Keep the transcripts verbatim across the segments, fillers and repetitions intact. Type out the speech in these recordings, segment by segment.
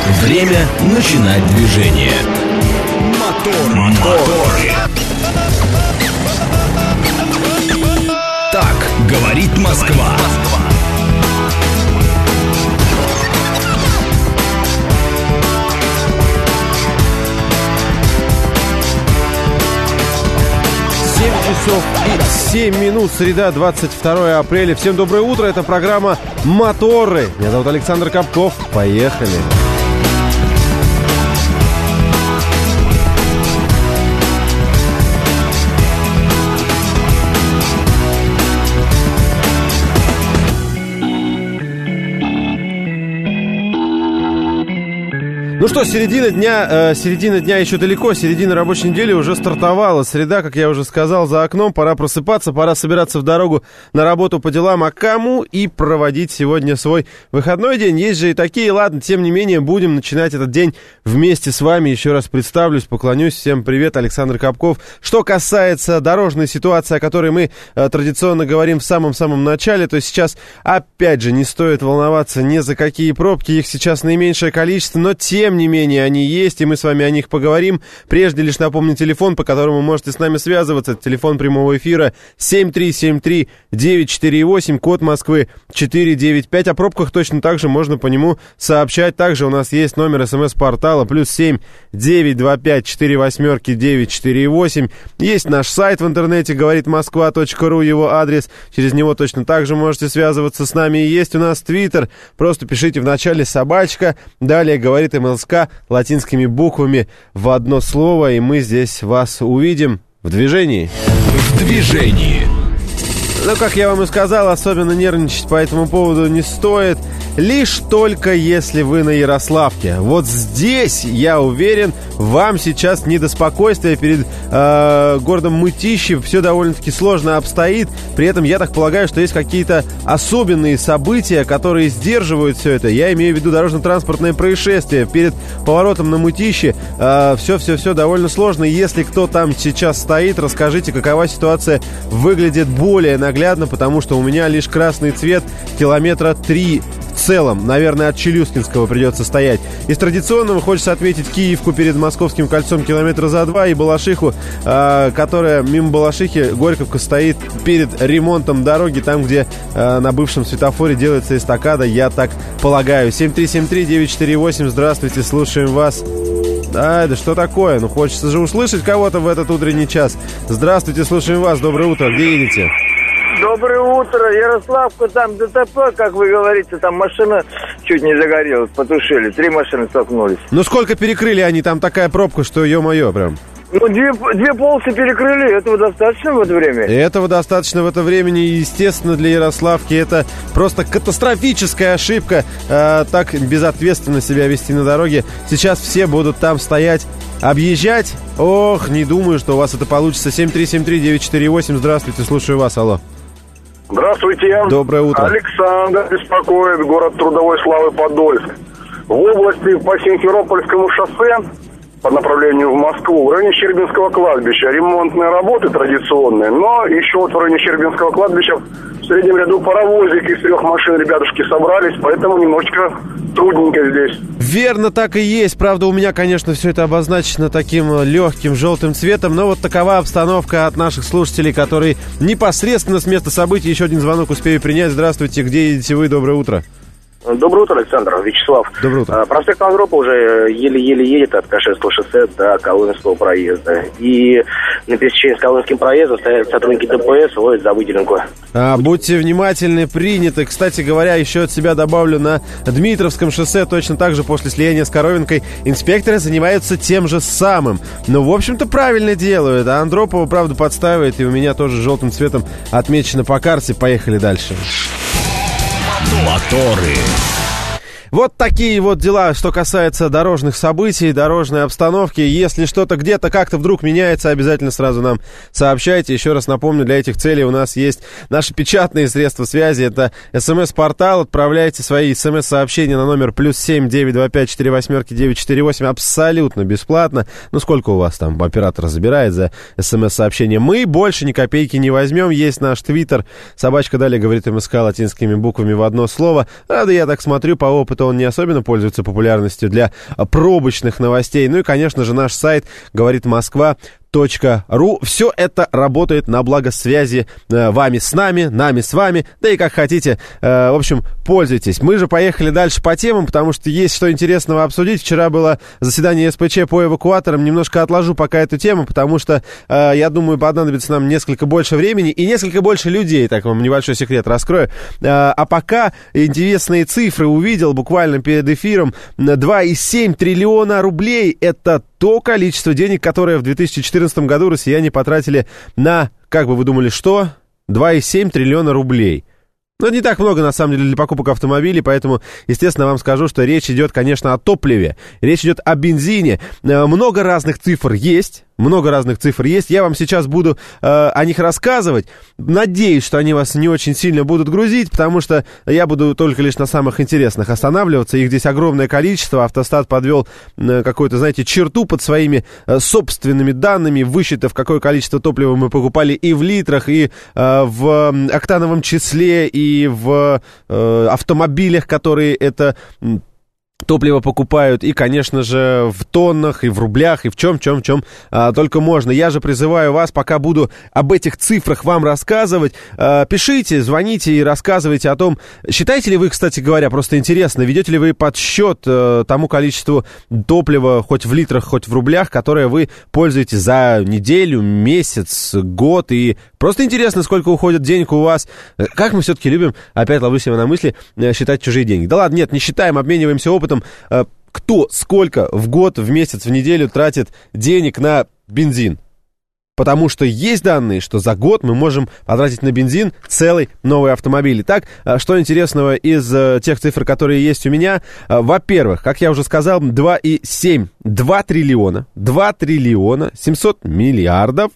Время начинать движение. Мотор, моторы. Так говорит Москва. семь часов и семь минут, среда, двадцать второе апреля. Всем доброе утро, это программа «Моторы». Меня зовут Александр Капков. Поехали. Ну что, середина дня, э, середина дня еще далеко, середина рабочей недели уже стартовала. Среда, как я уже сказал, за окном, пора просыпаться, пора собираться в дорогу на работу по делам, а кому и проводить сегодня свой выходной день. Есть же и такие, ладно, тем не менее, будем начинать этот день вместе с вами. Еще раз представлюсь, поклонюсь, всем привет, Александр Капков. Что касается дорожной ситуации, о которой мы э, традиционно говорим в самом-самом начале, то сейчас, опять же, не стоит волноваться ни за какие пробки, их сейчас наименьшее количество, но тем Тем не менее, они есть, и мы с вами о них поговорим. Прежде лишь напомню телефон, по которому вы можете с нами связываться. Это телефон прямого эфира семь три семь три девять четыре восемь, код Москвы четыре девять пять. О пробках точно так же можно по нему сообщать. Также у нас есть номер смс-портала плюс семь девять два пять четыре восьмерки девять четыре восемь. Есть наш сайт в интернете, говорит москва точка ру, его адрес. Через него точно так же можете связываться с нами. И есть у нас твиттер. Просто пишите в начале собачка, далее говорит МЛС латинскими буквами в одно слово, и мы здесь вас увидим в движении. В движении. Ну, как я вам и сказал, особенно нервничать по этому поводу не стоит. Лишь только если вы на Ярославке. Вот здесь, я уверен, вам сейчас не до спокойствия перед э, городом Мытищи. Все довольно-таки сложно обстоит. При этом я так полагаю, что есть какие-то особенные события, которые сдерживают все это. Я имею в виду дорожно-транспортное происшествие. Перед поворотом на Мытищи э, все-все-все довольно сложно. Если кто там сейчас стоит, расскажите, какова ситуация выглядит более наглядно, потому что у меня лишь красный цвет километра три в целом. Наверное, от Челюскинского придется стоять. Из традиционного хочется отметить Киевку перед Московским кольцом километра за два и Балашиху, э, которая мимо Балашихи, Горьковка, стоит перед ремонтом дороги, там, где э, на бывшем светофоре делается эстакада, я так полагаю. семь три семь три девять четыре восемь, здравствуйте, слушаем вас. Да, да что такое? Ну, хочется же услышать кого-то в этот утренний час. Здравствуйте, слушаем вас, доброе утро, где едете? Доброе утро, Ярославка, там ДТП, как вы говорите, там машина чуть не загорелась, потушили, три машины столкнулись. Ну сколько перекрыли они, там такая пробка, что ё-моё прям. Ну, две, две полосы перекрыли, этого достаточно в это время? Этого достаточно в это время, и, естественно, для Ярославки это просто катастрофическая ошибка, э, так безответственно себя вести на дороге. Сейчас все будут там стоять, объезжать. Ох, не думаю, что у вас это получится. семь три семь три девять четыре восемь, здравствуйте, слушаю вас, алло. Здравствуйте. Доброе утро. Александр беспокоит, город трудовой славы Подольск. В области по Симферопольскому шоссе по направлению в Москву, в районе Щербинского кладбища, ремонтные работы традиционные, но еще вот в районе Щербинского кладбища в среднем ряду паровозик из трех машин ребятушки собрались, поэтому немножечко трудненько здесь. Верно, так и есть. Правда, у меня, конечно, все это обозначено таким легким желтым цветом, но вот такова обстановка от наших слушателей, которые непосредственно с места событий. Еще один звонок успею принять. Здравствуйте, где едете вы? Доброе утро. Доброе утро, Александр. Вячеслав. Доброе утро. Проспект Андропа уже еле-еле едет от Каширского шоссе до Коломенского проезда. И на пересечении с Коломенским проездом стоят сотрудники ДПС, ловят за выделенку. А, будьте внимательны, принято. Кстати говоря, еще от себя добавлю, на Дмитровском шоссе точно так же после слияния с Коровенкой инспекторы занимаются тем же самым. Ну, в общем-то, правильно делают. А Андропова, правда, подстаивает, и у меня тоже желтым цветом отмечено по карте. Поехали дальше. Моторы. Вот такие вот дела, что касается дорожных событий, дорожной обстановки. Если что-то где-то как-то вдруг меняется, обязательно сразу нам сообщайте. Еще раз напомню, для этих целей у нас есть наши печатные средства связи. Это смс-портал. Отправляйте свои смс-сообщения на номер плюс семь девять два пять четыре восьмерки девять четыре восемь. Абсолютно бесплатно. Ну, сколько у вас там оператор забирает за смс-сообщение? Мы больше ни копейки не возьмем. Есть наш твиттер. Собачка далее говорит МСК латинскими буквами в одно слово. Рада, я так смотрю, по опыту что-то он не особенно пользуется популярностью для пробочных новостей. Ну и, конечно же, наш сайт «Говорит Москва». .ру. Все это работает на благо связи э, вами с нами, нами с вами, да и как хотите. Э, в общем, пользуйтесь. Мы же поехали дальше по темам, потому что есть что интересного обсудить. Вчера было заседание СПЧ по эвакуаторам. Немножко отложу пока эту тему, потому что, э, я думаю, понадобится нам несколько больше времени и несколько больше людей. Так вам небольшой секрет раскрою. Э, а пока интересные цифры увидел буквально перед эфиром. два и семь триллиона рублей. Это то количество денег, которое в две тысячи четырнадцатом году россияне потратили на, как бы вы думали, что? два и семь триллиона рублей. Ну, это не так много, на самом деле, для покупок автомобилей, поэтому, естественно, вам скажу, что речь идет, конечно, о топливе, речь идет о бензине. Много разных цифр есть. Много разных цифр есть. Я вам сейчас буду э, о них рассказывать. Надеюсь, что они вас не очень сильно будут грузить, потому что я буду только лишь на самых интересных останавливаться. Их здесь огромное количество. Автостат подвел э, какую-то, знаете, черту под своими э, собственными данными, высчитав, какое количество топлива мы покупали и в литрах, и э, в октановом числе, и в э, автомобилях, которые это... топливо покупают, и, конечно же, в тоннах, и в рублях, и в чем, чем, чем а, только можно. Я же призываю вас, пока буду об этих цифрах вам рассказывать, а, пишите, звоните и рассказывайте о том, считаете ли вы, кстати говоря, просто интересно, ведете ли вы подсчет а, тому количеству топлива, хоть в литрах, хоть в рублях, которое вы пользуете за неделю, месяц, год, и просто интересно, сколько уходит денег у вас. Как мы все-таки любим, опять ловлю себя на мысли, считать чужие деньги. Да ладно, нет, не считаем, обмениваемся опытом. Кто сколько в год, в месяц, в неделю тратит денег на бензин. Потому что есть данные, что за год мы можем потратить на бензин целый новый автомобиль. Итак, что интересного из тех цифр, которые есть у меня? Во-первых, как я уже сказал, два и семь, два триллиона, два триллиона, семьсот миллиардов,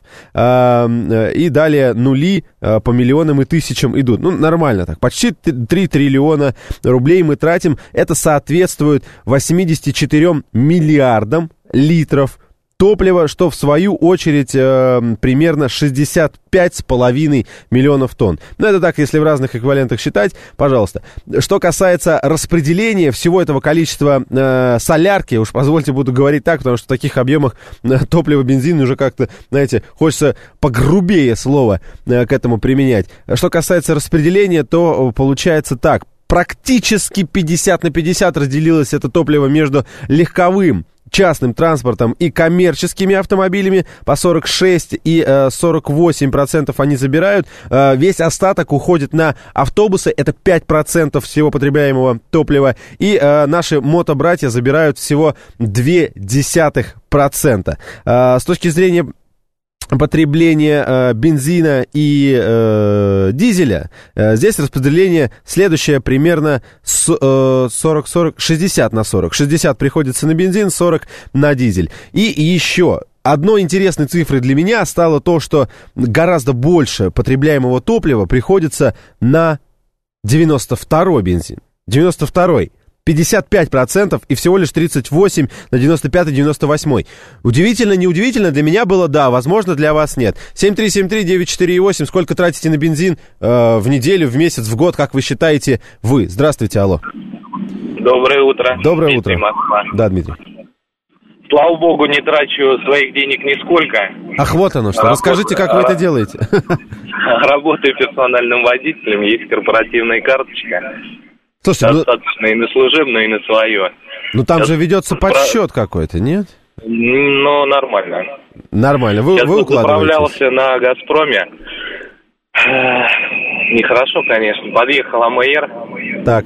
и далее нули по миллионам и тысячам идут. Ну, нормально так, почти три триллиона рублей мы тратим. Это соответствует восемьдесят четыре миллиардам литров топлива, что в свою очередь э, примерно шестьдесят пять с половиной миллионов тонн. Ну, это так, если в разных эквивалентах считать, пожалуйста. Что касается распределения всего этого количества э, солярки, уж позвольте, буду говорить так, потому что в таких объемах э, топлива, бензина уже как-то, знаете, хочется погрубее слово э, к этому применять. Что касается распределения, то получается так. Практически пятьдесят на пятьдесят разделилось это топливо между легковым частным транспортом и коммерческими автомобилями. По сорок шесть и сорок восемь процентов они забирают. Весь остаток уходит на автобусы. Это пять процентов всего потребляемого топлива. И наши мотобратья забирают всего ноль целых две десятых процента. С точки зрения потребление э, бензина и э, дизеля, э, здесь распределение следующее, примерно с, э, сорок сорок, шестьдесят на сорок. шестьдесят приходится на бензин, сорок на дизель. И еще одной интересной цифрой для меня стало то, что гораздо больше потребляемого топлива приходится на девяносто второй бензин. девяносто второй. пятьдесят пять процентов и всего лишь тридцать восемь на девяносто пятый, девяносто восьмой. Удивительно, неудивительно, для меня было да, возможно, для вас нет. семь три семь три девять четыре восемь, сколько тратите на бензин э, в неделю, в месяц, в год, как вы считаете вы? Здравствуйте, алло. Доброе утро. Доброе Дмитрий, утро. Москва. Да, Дмитрий. Слава богу, не трачу своих денег нисколько. Ах, вот оно что. Работа... Расскажите, как вы это делаете. Работаю персональным водителем, есть корпоративная карточка. Слушайте, достаточно ну... и на служебную, и на свое. Ну там Сейчас... же ведется подсчет Про... какой-то, нет? Ну, нормально. Нормально. Вы, Сейчас вы укладываетесь? заправлялся на «Газпроме». Нехорошо, конечно. Подъехал АМР. Так.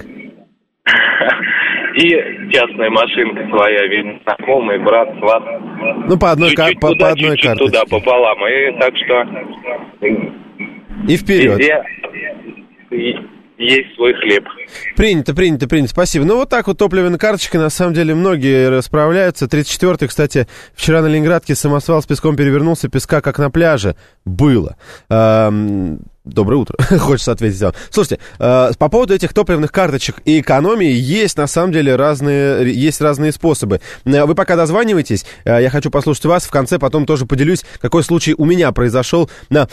И частная машинка своя, видно, знакомый, брат, сват. Ну, по одной, чуть-чуть по, туда, по одной чуть-чуть карточке. туда пополам. И так что... И вперед. Везде есть свой хлеб. Принято, принято, принято. Спасибо. Ну, вот так вот топливной карточкой, на самом деле, многие расправляются. тридцать четвёртый, кстати, вчера на Ленинградке самосвал с песком перевернулся. Песка, как на пляже, было. Эм... Доброе утро, хочется ответить вам. Слушайте, э, по поводу этих топливных карточек и экономии есть, на самом деле, разные, есть разные способы. Вы пока дозваниваетесь, э, я хочу послушать вас, в конце потом тоже поделюсь, какой случай у меня произошел на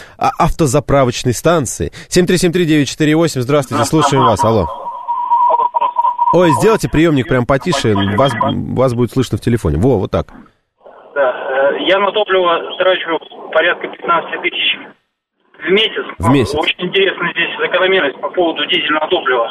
автозаправочной станции. семь три семь три девять четыре восемь, здравствуйте, слушаем вас, алло. Ой, сделайте приемник прям потише, вас, вас будет слышно в телефоне. Во, вот так. Да, я на топливо трачу порядка пятнадцать тысяч в месяц. В месяц. Очень интересная здесь закономерность по поводу дизельного топлива.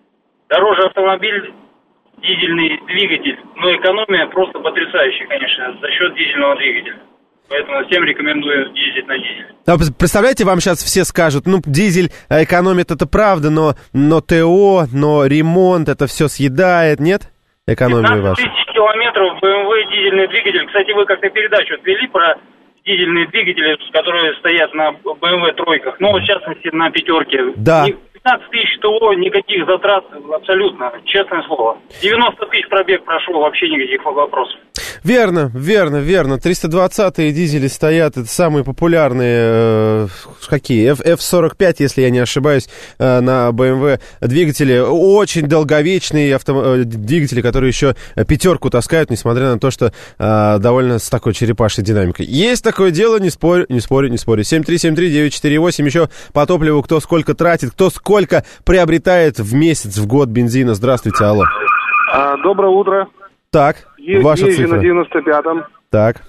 Дороже автомобиль, дизельный двигатель, но экономия просто потрясающая, конечно, за счет дизельного двигателя. Поэтому всем рекомендую ездить на дизель. А представляете, вам сейчас все скажут, ну, дизель экономит, это правда, но, но ТО, но ремонт, это все съедает, нет? Экономию вашу. пятнадцать тысяч километров бэ эм вэ дизельный двигатель. Кстати, вы как-то передачу отвели про дизельные двигатели, которые стоят на бэ эм вэ тройках. Ну, в частности, на пятерке. Да. пятнадцать тысяч ТО, никаких затрат абсолютно, честное слово. девяносто тысяч пробег прошел, вообще никаких вопросов. Верно, верно, верно. триста двадцатые дизели стоят, это самые популярные, э, какие? эф сорок пять, если я не ошибаюсь, э, на бэ эм вэ двигатели. Очень долговечные авто, э, двигатели, которые еще пятерку таскают, несмотря на то, что э, довольно с такой черепашной динамикой. Есть такое дело, не спорю, не спорю, не спорю. семь три семь три девять четыре восемь, еще по топливу кто сколько тратит, кто сколько приобретает в месяц, в год бензина. Здравствуйте, алло. А, доброе утро. Так, Е- ваша езжу цифра. на девяносто пятом. Так.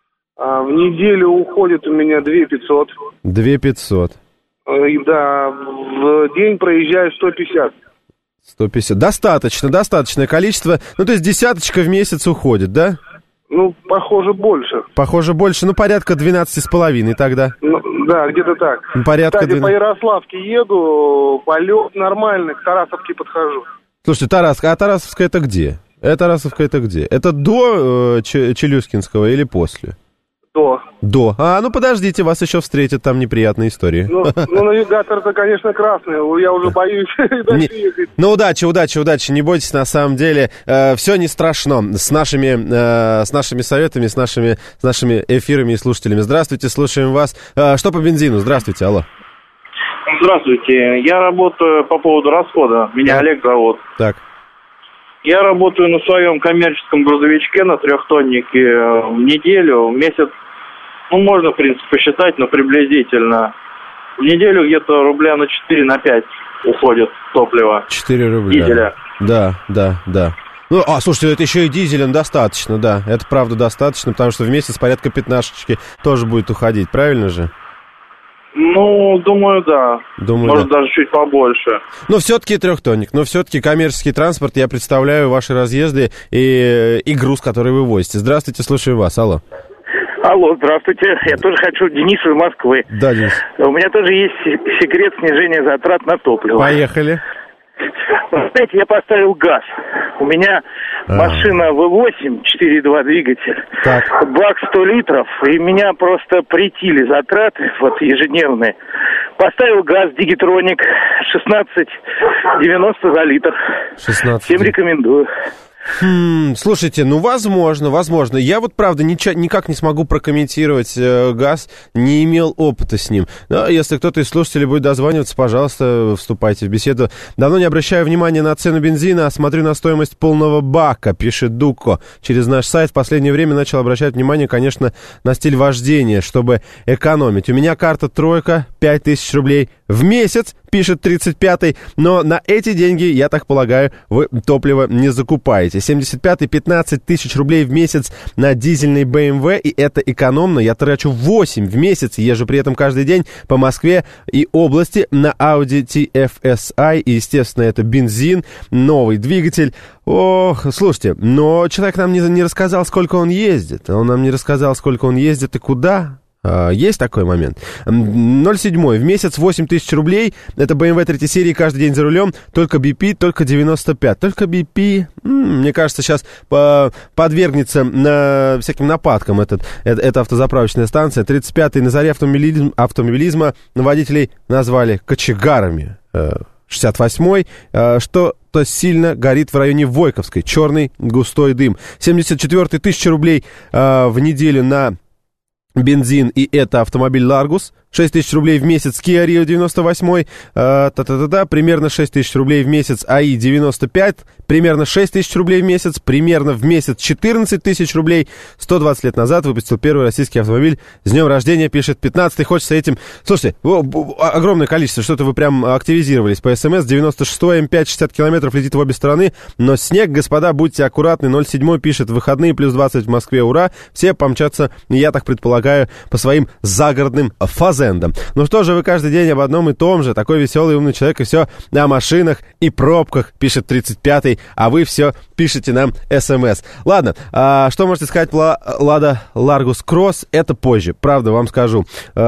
А, в неделю уходит у меня две тысячи пятьсот. две тысячи пятьсот. А, и да, в день проезжаю сто пятьдесят. сто пятьдесят. Достаточно, достаточное количество. Ну, то есть десяточка в месяц уходит, да? Ну, похоже, больше. Похоже, больше. Ну, порядка двенадцать с половиной тогда. Ну, да, где-то так. Ну, порядка Кстати, по двенадцать. Ярославке еду, полет нормальный, к Тарасовке подхожу. Слушайте, Тарасовка, а Тарасовская это где? Это Тарасовка это где? Это до э, Ч- Челюскинского или после? До. До. А, ну подождите, вас еще встретят там неприятные истории. Ну, ну навигатор-то, конечно, красный, я уже боюсь дальше ехать. Ну, удачи, удачи, удачи, не бойтесь, на самом деле, э, все не страшно с нашими, э, с нашими советами, с нашими, с нашими эфирами и слушателями. Здравствуйте, слушаем вас. Э, что по бензину? Здравствуйте, алло. Здравствуйте, я работаю по поводу расхода, меня Олег зовут. Так. Я работаю на своем коммерческом грузовичке на трехтоннике в неделю, в месяц, ну, можно, в принципе, посчитать, но приблизительно. В неделю где-то рубля на четыре, на пять уходит топливо. четыре рубля. Дизеля. Да, да, да. Ну, а, слушайте, это еще и дизелем достаточно, да. Это правда достаточно, потому что в месяц порядка пятнашечки тоже будет уходить, правильно же? Ну, думаю, да. Думаю, Может, да. даже чуть побольше. Но все-таки трехтонник, но все-таки коммерческий транспорт. Я представляю ваши разъезды и, и груз, который вы возите. Здравствуйте, слушаю вас, алло. Алло, здравствуйте. Я тоже хочу Денису из Москвы. Да, Денис. У меня тоже есть секрет снижения затрат на топливо. Поехали. Знаете, я поставил газ. У меня А. машина вэ восемь, четыре и два двигатель. Так. Бак сто литров, и меня просто претили затраты, вот, ежедневные. Поставил газ, Дигитроник, шестнадцать девяносто за литр. шестнадцать. Всем рекомендую. Хм, слушайте, ну, возможно, возможно. Я вот, правда, нича- никак не смогу прокомментировать э, газ, не имел опыта с ним. Но если кто-то из слушателей будет дозваниваться, пожалуйста, вступайте в беседу. Давно не обращаю внимания на цену бензина, а смотрю на стоимость полного бака, пишет Дуко. Через наш сайт в последнее время начал обращать внимание, конечно, на стиль вождения, чтобы экономить. У меня карта тройка, пять тысяч рублей в месяц, пишет тридцать пятый, но на эти деньги, я так полагаю, вы топливо не закупаете. семьдесят пятый, пятнадцать тысяч рублей в месяц на дизельный бэ эм вэ, и это экономно. Я трачу восемь в месяц, езжу при этом каждый день по Москве и области на Audi ти эф эс ай, и, естественно, это бензин, новый двигатель. Ох, слушайте, но человек нам не, не рассказал, сколько он ездит. Он нам не рассказал, сколько он ездит и куда. Есть такой момент. ноль семь в месяц восемь тысяч рублей. Это бэ эм вэ третьей серии, каждый день за рулем. Только би пи, только девяносто пять. Только би пи, м-м, мне кажется, сейчас по- подвергнется на всяким нападкам этот, это, эта автозаправочная станция. тридцать пятый на заре автомобилизм, автомобилизма водителей назвали кочегарами. шестьдесят восьмой, что-то сильно горит в районе Войковской. Черный густой дым. семьдесят четвёртый, тысяча рублей в неделю на бензин, и это автомобиль Ларгус. шесть тысяч рублей в месяц Kia Rio девяносто восемь, э, та-та-та-та, примерно шесть тысяч рублей в месяц АИ девяносто пять, примерно шесть тысяч рублей в месяц, примерно в месяц четырнадцать тысяч рублей. сто двадцать лет назад выпустил первый российский автомобиль. С днем рождения, пишет пятнадцатый. Хочется этим... Слушайте, огромное количество, что-то вы прям активизировались по СМС. девяносто шестой М пять, шестьдесят километров летит в обе стороны, но снег, господа, будьте аккуратны. ноль семь пишет, выходные плюс двадцать в Москве, ура. Все помчатся, я так предполагаю, по своим загородным фазендам. Ну что же, вы каждый день об одном и том же. Такой веселый умный человек, и все о машинах и пробках, пишет тридцать пятый, а вы все пишете нам СМС. Ладно, а, что можете сказать про Лада Ларгус Кросс? Это позже, правда, вам скажу.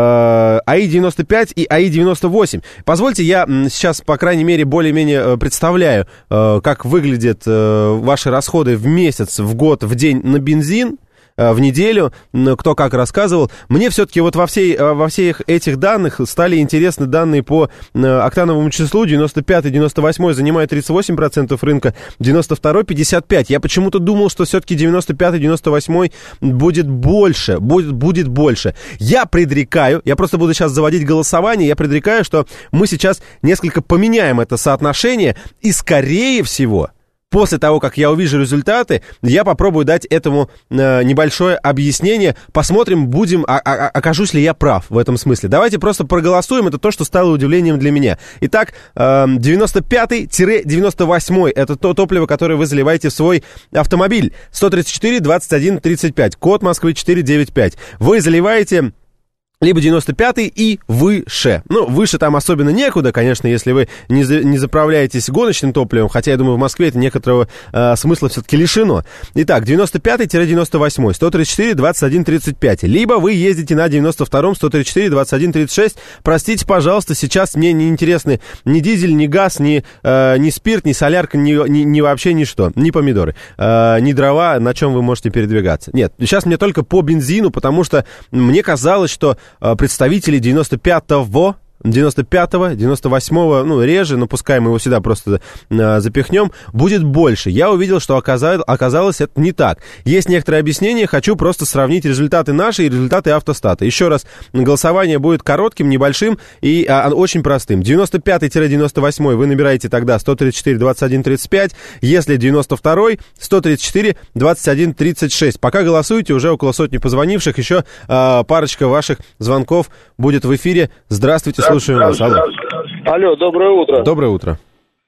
А, АИ девяносто пять и АИ девяносто восемь. Позвольте, я сейчас, по крайней мере, более-менее представляю, как выглядят ваши расходы в месяц, в год, в день на бензин, в неделю, кто как рассказывал. Мне все-таки вот во, всей, во всех этих данных стали интересны данные по октановому числу. девяносто пятый, девяносто восьмой занимает тридцать восемь процентов рынка, девяносто второй пятьдесят пять процентов. Я почему-то думал, что все-таки девяносто пятый, девяносто восьмой будет больше, будет, будет больше. Я предрекаю, я просто буду сейчас заводить голосование, я предрекаю, что мы сейчас несколько поменяем это соотношение, и скорее всего... После того, как я увижу результаты, я попробую дать этому э, небольшое объяснение. Посмотрим, будем, а, а, окажусь ли я прав в этом смысле. Давайте просто проголосуем. Это то, что стало удивлением для меня. Итак, э, девяносто пятый девяносто восьмой это то топливо, которое вы заливаете в свой автомобиль. сто тридцать четыре двадцать один тридцать пять, код Москвы четыреста девяносто пять. Вы заливаете... либо девяносто пятый и выше. Ну, выше там особенно некуда, конечно, если вы не, за, не заправляетесь гоночным топливом, хотя, я думаю, в Москве это некоторого э, смысла все-таки лишено. Итак, девяносто пятый девяносто восьмой, сто тридцать четыре двадцать один тридцать пять. Либо вы ездите на девяносто втором, сто тридцать четыре двадцать один тридцать шесть. Простите, пожалуйста, сейчас мне не интересны ни дизель, ни газ, ни, э, ни спирт, ни солярка, ни, ни, ни вообще ничто, ни помидоры, э, ни дрова, на чем вы можете передвигаться. Нет, сейчас мне только по бензину, потому что мне казалось, что представители девяносто пятого, девяносто пятого, девяносто восьмого, ну, реже, но пускай мы его сюда просто э, запихнем, будет больше. Я увидел, что оказалось, оказалось это не так. Есть некоторые объяснения, хочу просто сравнить результаты наши и результаты автостата. Еще раз, голосование будет коротким, небольшим и а, очень простым. девяносто пятый девяносто восьмой вы набираете тогда сто тридцать четыре двадцать один тридцать пять, если девяносто второй, сто тридцать четыре двадцать один тридцать шесть. Пока голосуете, уже около сотни позвонивших, еще э, парочка ваших звонков будет в эфире. Здравствуйте, слушаем вас. Алло. Алло, доброе утро. Доброе утро.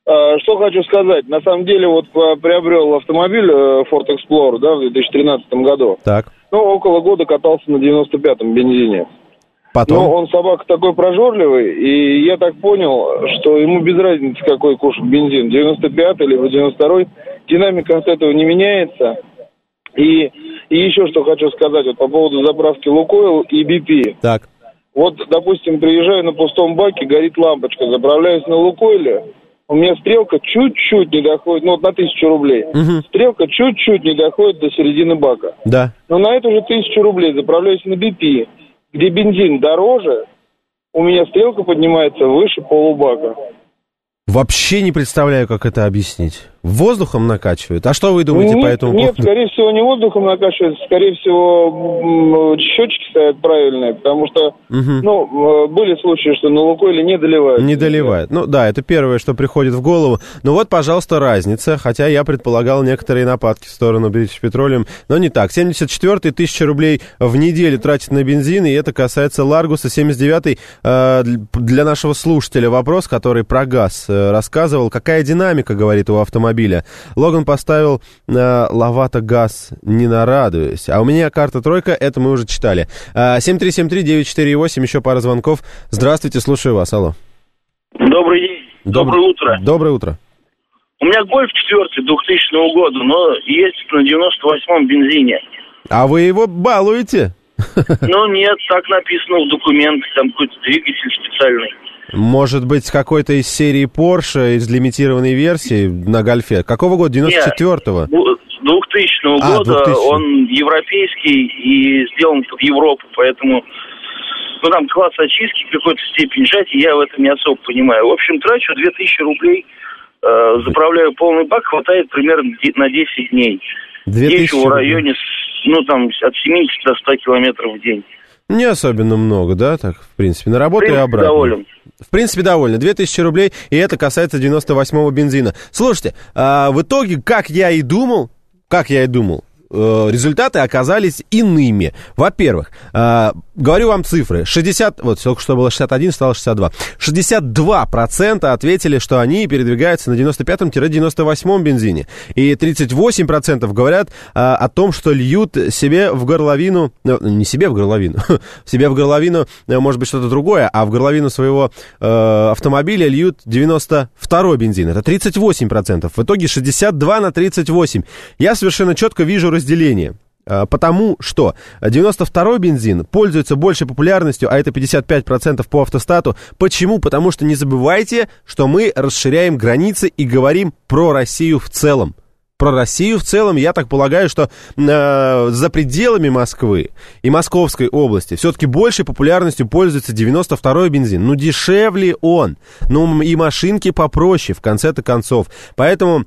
Что хочу сказать. На самом деле, вот приобрел автомобиль Ford Explorer, да, в две тысячи тринадцатом году. Так. Ну, около года катался на девяносто пятом бензине. Потом? Но он собака такой прожорливый, и я так понял, что ему без разницы, какой кушать бензин, девяносто пятый либо девяносто второй, динамика от этого не меняется. И, и еще что хочу сказать вот по поводу заправки Лукойл и би пи. Так. Вот, допустим, приезжаю на пустом баке, горит лампочка, заправляюсь на Лукойле, у меня стрелка чуть-чуть не доходит, ну вот на тысячу рублей, угу. Стрелка чуть-чуть не доходит до середины бака. Да. Но на эту же тысячу рублей заправляюсь на би пи, где бензин дороже, у меня стрелка поднимается выше полубака. Вообще не представляю, как это объяснить. Воздухом накачивают? А что вы думаете нет, по этому Нет, поводу? скорее всего, не воздухом накачивают, скорее всего, счетчики стоят правильные, потому что, угу. ну, были случаи, что на Лукойле не доливают. Не доливают. Ну да, это первое, что приходит в голову. Ну вот, пожалуйста, разница, хотя я предполагал некоторые нападки в сторону British Petroleum, но не так. семьдесят четвёртый тысяча рублей в неделю тратит на бензин, и это касается Ларгуса. семьдесят девятый э, для нашего слушателя вопрос, который про газ э, рассказывал. Какая динамика, говорит, у автомобиля? Логан поставил э, Лавато газ, не нарадуюсь. А у меня карта тройка, это мы уже читали. Э, семь три семь три девять четыре восемь, еще пара звонков. Здравствуйте, слушаю вас, алло. Добрый день, Доб... доброе утро. Доброе утро. У меня Гольф четвертый двухтысячного года, но ездит на девяносто восьмом бензине. А вы его балуете? Ну нет, так написано в документах, там какой-то двигатель специальный. Может быть, какой-то из серии Porsche, из лимитированной версии на Гольфе? Какого года? девяносто четвёртого? двухтысячного а, года. двухтысячного. Он европейский и сделан под Европу, поэтому... Ну, там класс очистки какой-то степень сжатия, я в этом не особо понимаю. В общем, трачу две тысячи рублей, э, заправляю полный бак, хватает примерно на десять дней. Езжу в районе, ну, там, от семидесяти до ста километров в день. Не особенно много, да, так, в принципе, на работу и обратно. Доволен. В принципе, довольны. две тысячи рублей, и это касается девяносто восьмого бензина. Слушайте, а в итоге, как я и думал, как я и думал, результаты оказались иными. Во-первых, э, говорю вам цифры. шестьдесят, вот только что было шестьдесят один, стало шестьдесят два. шестьдесят два процента ответили, что они передвигаются на девяносто пятом - девяносто восьмом бензине. И тридцать восемь процентов говорят э, о том, что льют себе в горловину, ну, не себе в горловину, себе в горловину, может быть, что-то другое, а в горловину своего э, автомобиля льют девяносто второй бензин. Это тридцать восемь процентов. В итоге шестьдесят два на тридцать восемь. Я совершенно четко вижу разделение. Потому что девяносто второй бензин пользуется большей популярностью, а это пятьдесят пять процентов по автостату. Почему? Потому что не забывайте, что мы расширяем границы и говорим про Россию в целом. Про Россию в целом, я так полагаю, что э, за пределами Москвы и Московской области все-таки большей популярностью пользуется девяносто второй бензин. Ну, дешевле он. Ну, и машинки попроще, в конце-то концов. Поэтому...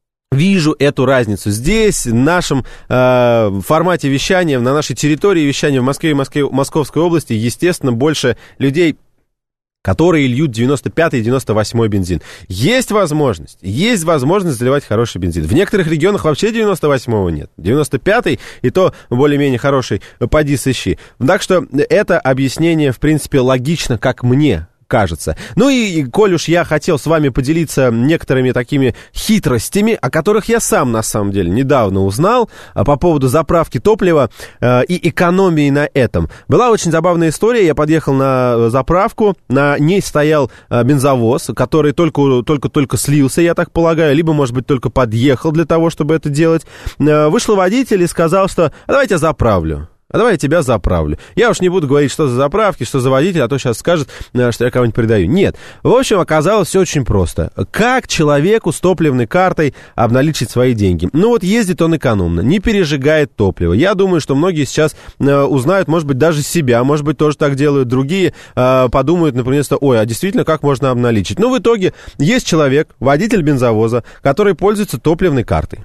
Вижу эту разницу. Здесь, в нашем э, формате вещания, на нашей территории вещания в Москве и Москве, Московской области, естественно, больше людей, которые льют девяносто пятый и девяносто восьмой бензин. Есть возможность, есть возможность заливать хороший бензин. В некоторых регионах вообще девяносто восьмого нет. девяносто пятый, и то более-менее хороший, поди сыщи. Так что это объяснение, в принципе, логично, как мне кажется. Ну и, и, коль уж я хотел с вами поделиться некоторыми такими хитростями, о которых я сам, на самом деле, недавно узнал, а, по поводу заправки топлива а, и экономии на этом. Была очень забавная история. Я подъехал на заправку, на ней стоял а, бензовоз, который только-только слился, я так полагаю, либо, может быть, только подъехал для того, чтобы это делать. А, вышел водитель и сказал, что «А давайте я заправлю». А давай я тебя заправлю. Я уж не буду говорить, что за заправки, что за водитель, а то сейчас скажет, что я кого-нибудь предаю. Нет. В общем, оказалось все очень просто. Как человеку с топливной картой обналичить свои деньги? Ну вот ездит он экономно, не пережигает топливо. Я думаю, что многие сейчас узнают, может быть, даже себя, может быть, тоже так делают. Другие подумают, например, что, ой, а действительно, как можно обналичить? Ну, в итоге, есть человек, водитель бензовоза, который пользуется топливной картой.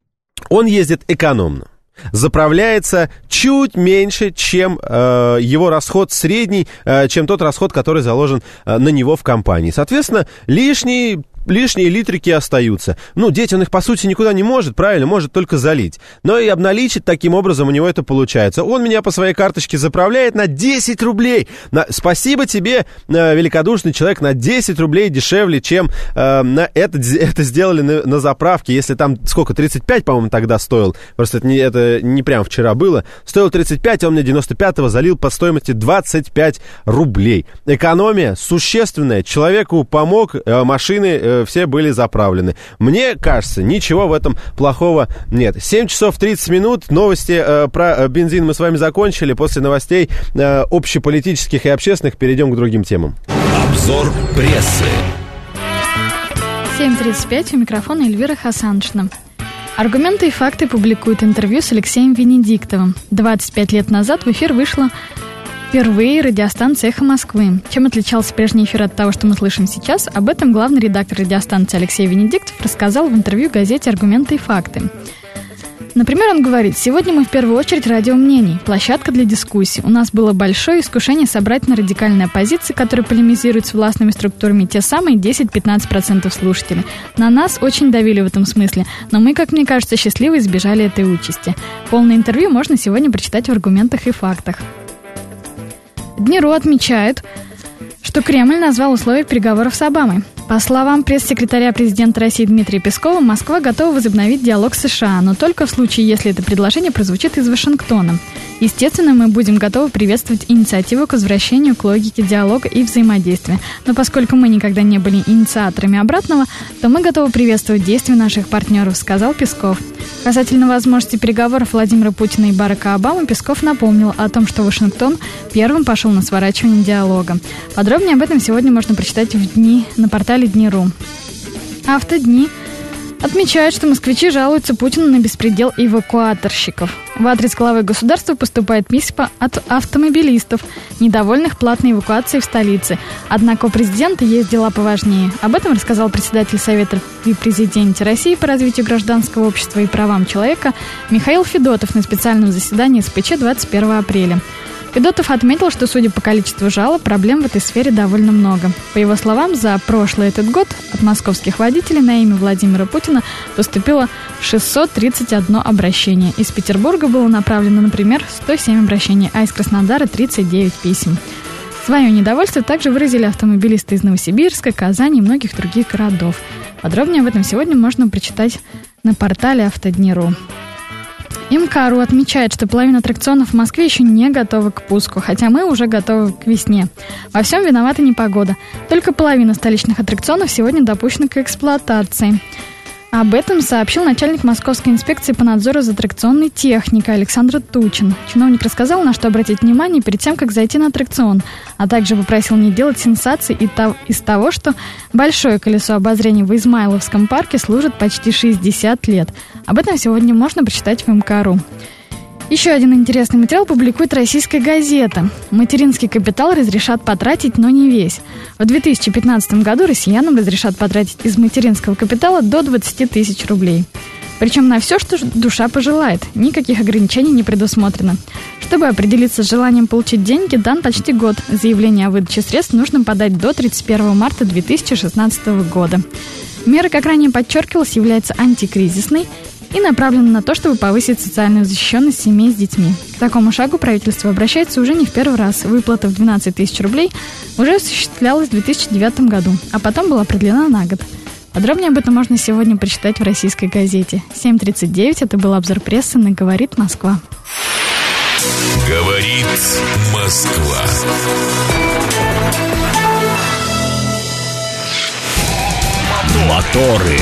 Он ездит экономно. Заправляется чуть меньше, чем э, его расход средний, э, чем тот расход, который заложен э, на него в компании. Соответственно, лишний... Лишние литрики остаются. Ну, деть он их, по сути, никуда не может, правильно, может только залить. Но и обналичить таким образом у него это получается. Он меня по своей карточке заправляет на десять рублей. На... Спасибо тебе, э, великодушный человек, на десять рублей дешевле, чем э, на это, это сделали на, на заправке. Если там, сколько, тридцать пять, по-моему, тогда стоил. Просто это не, это не прям вчера было. Стоил тридцать пять, а он мне девяносто пятого залил по стоимости двадцать пять рублей. Экономия существенная. Человеку помог, э, машины... Э, все были заправлены. Мне кажется, ничего в этом плохого нет. семь часов тридцать минут. Новости э, про бензин мы с вами закончили. После новостей э, общеполитических и общественных перейдем к другим темам. Обзор прессы. семь тридцать пять, у микрофона Эльвира Хасаншина. Аргументы и факты публикуют интервью с Алексеем Венедиктовым. двадцать пять лет назад в эфир вышла впервые радиостанция «Эхо Москвы». Чем отличался прежний эфир от того, что мы слышим сейчас, об этом главный редактор радиостанции Алексей Венедиктов рассказал в интервью газете «Аргументы и факты». Например, он говорит: «Сегодня мы в первую очередь радио мнений, площадка для дискуссий. У нас было большое искушение собрать на радикальные оппозиции, которые полемизируют с властными структурами, те самые десять-пятнадцать процентов слушателей. На нас очень давили в этом смысле, но мы, как мне кажется, счастливо избежали этой участи». Полное интервью можно сегодня прочитать в «Аргументах и фактах». Дни.ру отмечает, что Кремль назвал условия переговоров с Обамой. По словам пресс-секретаря президента России Дмитрия Пескова, Москва готова возобновить диалог с США, но только в случае, если это предложение прозвучит из Вашингтона. Естественно, мы будем готовы приветствовать инициативу к возвращению к логике диалога и взаимодействия. Но поскольку мы никогда не были инициаторами обратного, то мы готовы приветствовать действия наших партнеров, сказал Песков. Касательно возможности переговоров Владимира Путина и Барака Обамы, Песков напомнил о том, что Вашингтон первым пошел на сворачивание диалога. Подробнее об этом сегодня можно прочитать в дни на портале Дни.ру. Автодни отмечают, что москвичи жалуются Путину на беспредел эвакуаторщиков. В адрес главы государства поступает письма от автомобилистов, недовольных платной эвакуацией в столице. Однако у президента есть дела поважнее. Об этом рассказал председатель Совета при президенте России по развитию гражданского общества и правам человека Михаил Федотов на специальном заседании эс пэ че двадцать первого апреля. Федотов отметил, что, судя по количеству жалоб, проблем в этой сфере довольно много. По его словам, за прошлый этот год от московских водителей на имя Владимира Путина поступило шестьсот тридцать одно обращение. Из Петербурга было направлено, например, сто семь обращений, а из Краснодара тридцать девять писем. Свое недовольство также выразили автомобилисты из Новосибирска, Казани и многих других городов. Подробнее об этом сегодня можно прочитать на портале Автодни.ру. МК.ру отмечает, что половина аттракционов в Москве еще не готова к пуску, хотя мы уже готовы к весне. Во всем виновата непогода. Только половина столичных аттракционов сегодня допущена к эксплуатации. Об этом сообщил начальник Московской инспекции по надзору за аттракционной техникой Александр Тучин. Чиновник рассказал, на что обратить внимание перед тем, как зайти на аттракцион, а также попросил не делать сенсаций из того, что большое колесо обозрения в Измайловском парке служит почти шестьдесят лет. Об этом сегодня можно прочитать в МК.ру. Еще один интересный материал публикует российская газета. Материнский капитал разрешат потратить, но не весь. В две тысячи пятнадцатом году россиянам разрешат потратить из материнского капитала до двадцать тысяч рублей. Причем на все, что душа пожелает. Никаких ограничений не предусмотрено. Чтобы определиться с желанием получить деньги, дан почти год. Заявление о выдаче средств нужно подать до тридцать первого марта две тысячи шестнадцатого года. Мера, как ранее подчеркивалось, является антикризисной и направлена на то, чтобы повысить социальную защищенность семей с детьми. К такому шагу правительство обращается уже не в первый раз. Выплата в двенадцать тысяч рублей уже осуществлялась в две тысячи девятом году, а потом была продлена на год. Подробнее об этом можно сегодня прочитать в российской газете. семь тридцать девять, это был обзор прессы на «Говорит Москва». Говорит Москва. Моторы.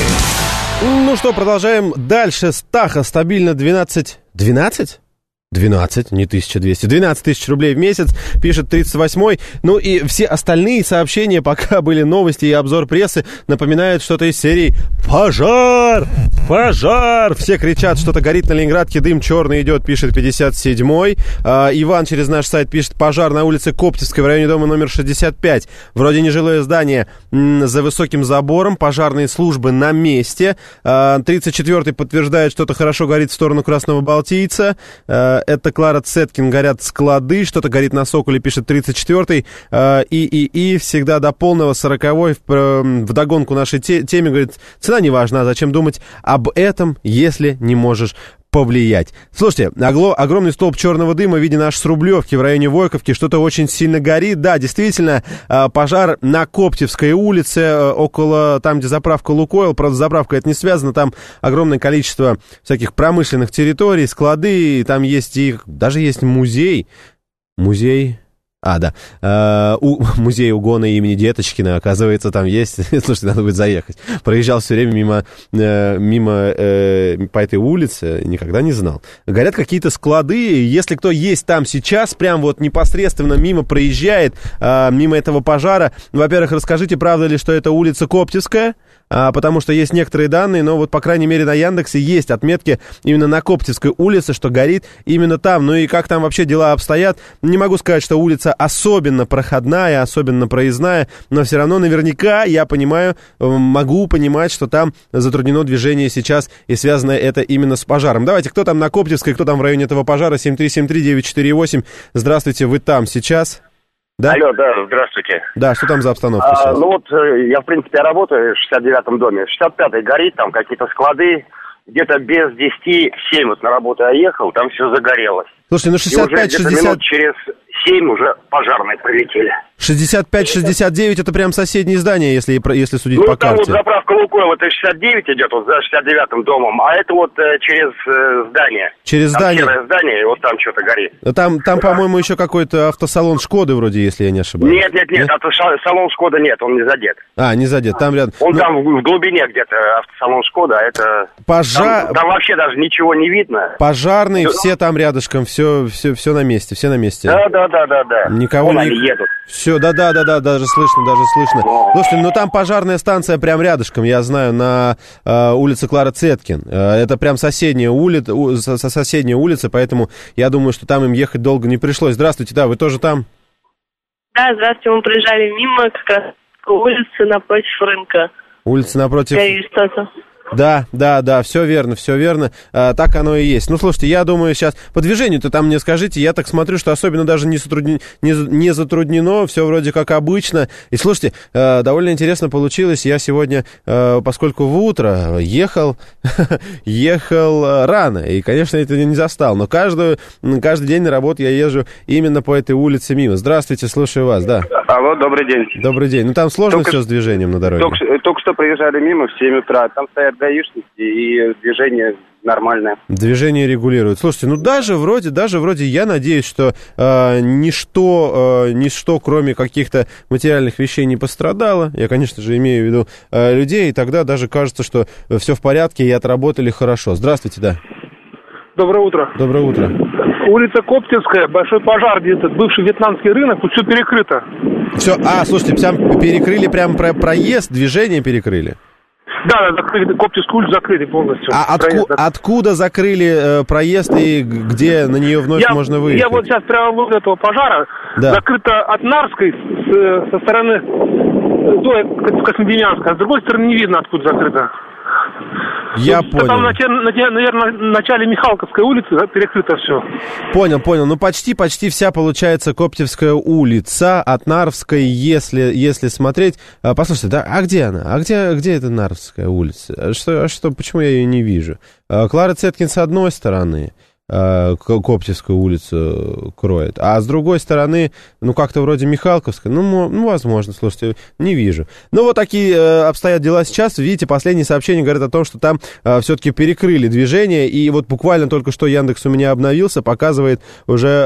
Ну что, продолжаем дальше. Стаха стабильно двенадцать... двенадцать? двенадцать, не тысяча двести. двенадцать тысяч рублей в месяц, пишет тридцать восьмой. Ну и все остальные сообщения, пока были новости и обзор прессы, напоминают что-то из серии «Пожар! Пожар!» Все кричат, что-то горит на Ленинградке, дым черный идет, пишет пятьдесят седьмой. А, Иван через наш сайт пишет: пожар на улице Коптевской в районе дома номер шестьдесят пять. Вроде нежилое здание м- за высоким забором, пожарные службы на месте. А, тридцать четвёртый подтверждает, что-то хорошо горит в сторону Красного Балтийца. А, это Клара Цеткин, горят склады, что-то горит на Соколе, пишет тридцать четвёртый. А, и, и, и всегда до полного, сороковой, в, вдогонку нашей те, теме, говорит, цена не важна, зачем думать об этом, если не можешь повлиять. Слушайте, огло, огромный столб черного дыма виден аж с Рублевки в районе Войковки, что-то очень сильно горит. Да, действительно, пожар на Коптевской улице, около там, где заправка Лукойл. Правда, с заправкой это не связано, там огромное количество всяких промышленных территорий, склады, там есть и даже есть музей. Музей... А, да, э, у, музей угона имени Деточкина, оказывается, там есть. Слушайте, надо будет заехать. Проезжал все время мимо, э, мимо э, по этой улице, никогда не знал. Горят какие-то склады, если кто есть там сейчас, прям вот непосредственно мимо проезжает, э, мимо этого пожара, во-первых, расскажите, правда ли, что это улица Коптевская, а, потому что есть некоторые данные, но вот, по крайней мере, на Яндексе есть отметки именно на Коптевской улице, что горит именно там. Ну и как там вообще дела обстоят, не могу сказать, что улица особенно проходная, особенно проездная, но все равно наверняка, я понимаю, могу понимать, что там затруднено движение сейчас, и связано это именно с пожаром. Давайте, кто там на Коптевской, кто там в районе этого пожара, семь три семь три девять четыре восемь. Здравствуйте, вы там сейчас? Да? Алло, да, здравствуйте. Да, что там за обстановка а, сейчас? Ну вот, я, в принципе, работаю в шестьдесят девятом доме. В шестьдесят пятый горит, там какие-то склады. Где-то без десяти семь вот на работу я ехал, там все загорелось. Слушайте, ну шестьдесят пять шестьдесят... минут через семь уже пожарные прилетели. шестьдесят пять шестьдесят девять это прям соседние здания, если, если судить ну, по карте. Ну, там вот заправка Лукойл, это шестьдесят девять идет, вот за шестьдесят девятым домом, а это вот э, через э, здание. Через там здание? Серое здание, и вот там что-то горит. Там, там да. по-моему, еще какой-то автосалон Шкоды вроде, если я не ошибаюсь. Нет, нет, нет, нет? автосалон Шкода нет, он не задет. А, не задет, там рядом. Он ну... там в, в глубине где-то автосалон Шкода, а это... Пожар... Там, там вообще даже ничего не видно. Пожарные, все там рядышком, все, все, все на месте, все на месте. Да, да, да, да, да. Никого Вон не... они едут. Все, да, да, да, да, даже слышно, даже слышно. Слушайте, ну там пожарная станция прям рядышком, я знаю, на э, улице Клара Цеткин. Э, это прям соседняя улица, у, со, соседняя улица, поэтому я думаю, что там им ехать долго не пришлось. Здравствуйте, да, вы тоже там? Да, здравствуйте, мы проезжали мимо как раз улицы напротив рынка. Улица напротив... Горит что-то. Да, да, да, все верно, все верно, а, так оно и есть. Ну, слушайте, я думаю, сейчас по движению-то там мне скажите, я так смотрю, что особенно даже не, сотрудни... не, не затруднено, все вроде как обычно. И слушайте, а, довольно интересно получилось, я сегодня, а, поскольку в утро ехал, ехал рано, и, конечно, это не застал, но каждую, каждый день на работу я езжу именно по этой улице мимо. Здравствуйте, слушаю вас, да. Алло, добрый день. Добрый день. Ну, там сложно только, все с движением на дороге? Только, только что проезжали мимо в семь утра, там стоят гаишники, и движение нормальное. Движение регулируют. Слушайте, ну даже вроде, даже вроде я надеюсь, что э, ничто, э, ничто, кроме каких-то материальных вещей не пострадало. Я, конечно же, имею в виду э, людей, и тогда даже кажется, что все в порядке и отработали хорошо. Здравствуйте, да. Доброе утро. Доброе утро. Улица Коптевская, большой пожар, где-то бывший вьетнамский рынок, тут все перекрыто. Все, а, слушайте, прям перекрыли прям про проезд, движение перекрыли? Да, да, закрыли, Коптевскую улицу закрыли полностью. А отку- откуда закрыли э, проезд и где на нее вновь я, можно выехать? Я вот сейчас прямо возле этого пожара, да. Закрыто от Нарской с, со стороны до Космодемьянска, а с другой стороны не видно, откуда закрыто. Я вот, понял. Там, наверное, в начале Михалковской улицы, да, перекрыто все. Понял, понял. Ну, почти-почти вся, получается, Коптевская улица от Нарвской, если, если смотреть. А, послушайте, да, а где она? А где, где эта Нарвская улица? Что, а что, почему я ее не вижу? А, Клара Цеткин с одной стороны Коптевскую улицу кроет, а с другой стороны, ну, как-то вроде Михалковская, ну, ну, возможно, слушайте, не вижу. Ну, вот такие э, обстоят дела сейчас. Видите, последние сообщения говорят о том, что там э, все-таки перекрыли движение, и вот буквально только что Яндекс у меня обновился, показывает уже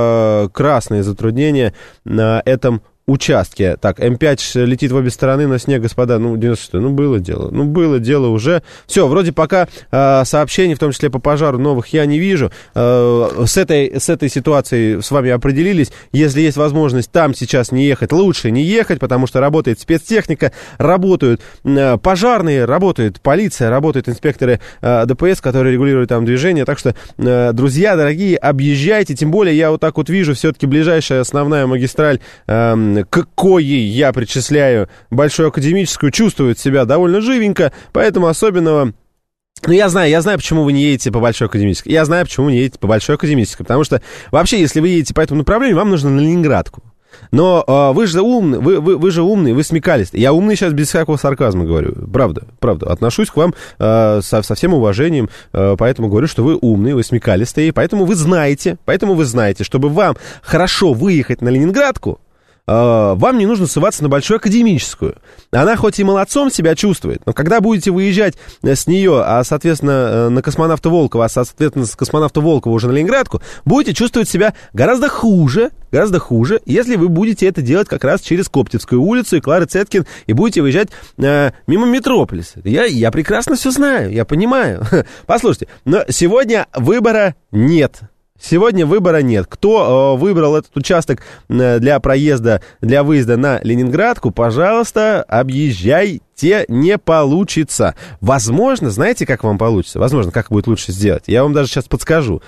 э, красные затруднения на этом участке. Так, эм пять летит в обе стороны, но снег, господа, ну, девяносто шесть, ну, было дело, ну, было дело уже. Все, вроде пока э, сообщений, в том числе по пожару, новых я не вижу. Э, с, этой, с этой ситуацией с вами определились. Если есть возможность там сейчас не ехать, лучше не ехать, потому что работает спецтехника, работают э, пожарные, работает полиция, работают инспекторы э, ДПС, которые регулируют там движение. Так что, э, друзья дорогие, объезжайте, тем более я вот так вот вижу, все-таки ближайшая основная магистраль, э, к коей я причисляю Большую Академическую, чувствует себя довольно живенько, поэтому особенного... Ну, я знаю, я знаю, почему вы не едете по Большой Академической. Я знаю, почему вы не едете по Большой Академической. Потому что вообще, если вы едете по этому направлению, вам нужно на Ленинградку. Но э, вы же умный, вы, вы, вы же умный, вы смекалистый. Я умный сейчас без всякого сарказма говорю. Правда, правда. Отношусь к вам э, со, со всем уважением, э, поэтому говорю, что вы умный, вы смекалистый, поэтому вы знаете, поэтому вы знаете, чтобы вам хорошо выехать на Ленинградку, вам не нужно ссываться на Большую Академическую. Она хоть и молодцом себя чувствует, но когда будете выезжать с нее, а, соответственно, на Космонавта Волкова, а, соответственно, с Космонавта Волкова уже на Ленинградку, будете чувствовать себя гораздо хуже, гораздо хуже, если вы будете это делать как раз через Коптевскую улицу и Клары Цеткин, и будете выезжать э, мимо Метрополиса. Я, я прекрасно все знаю, я понимаю. Послушайте, но сегодня выбора нет. Сегодня выбора нет. Кто э, выбрал этот участок э, для проезда, для выезда на Ленинградку, пожалуйста, объезжайте, не получится. Возможно, знаете, как вам получится? Возможно, как будет лучше сделать? Я вам даже сейчас подскажу.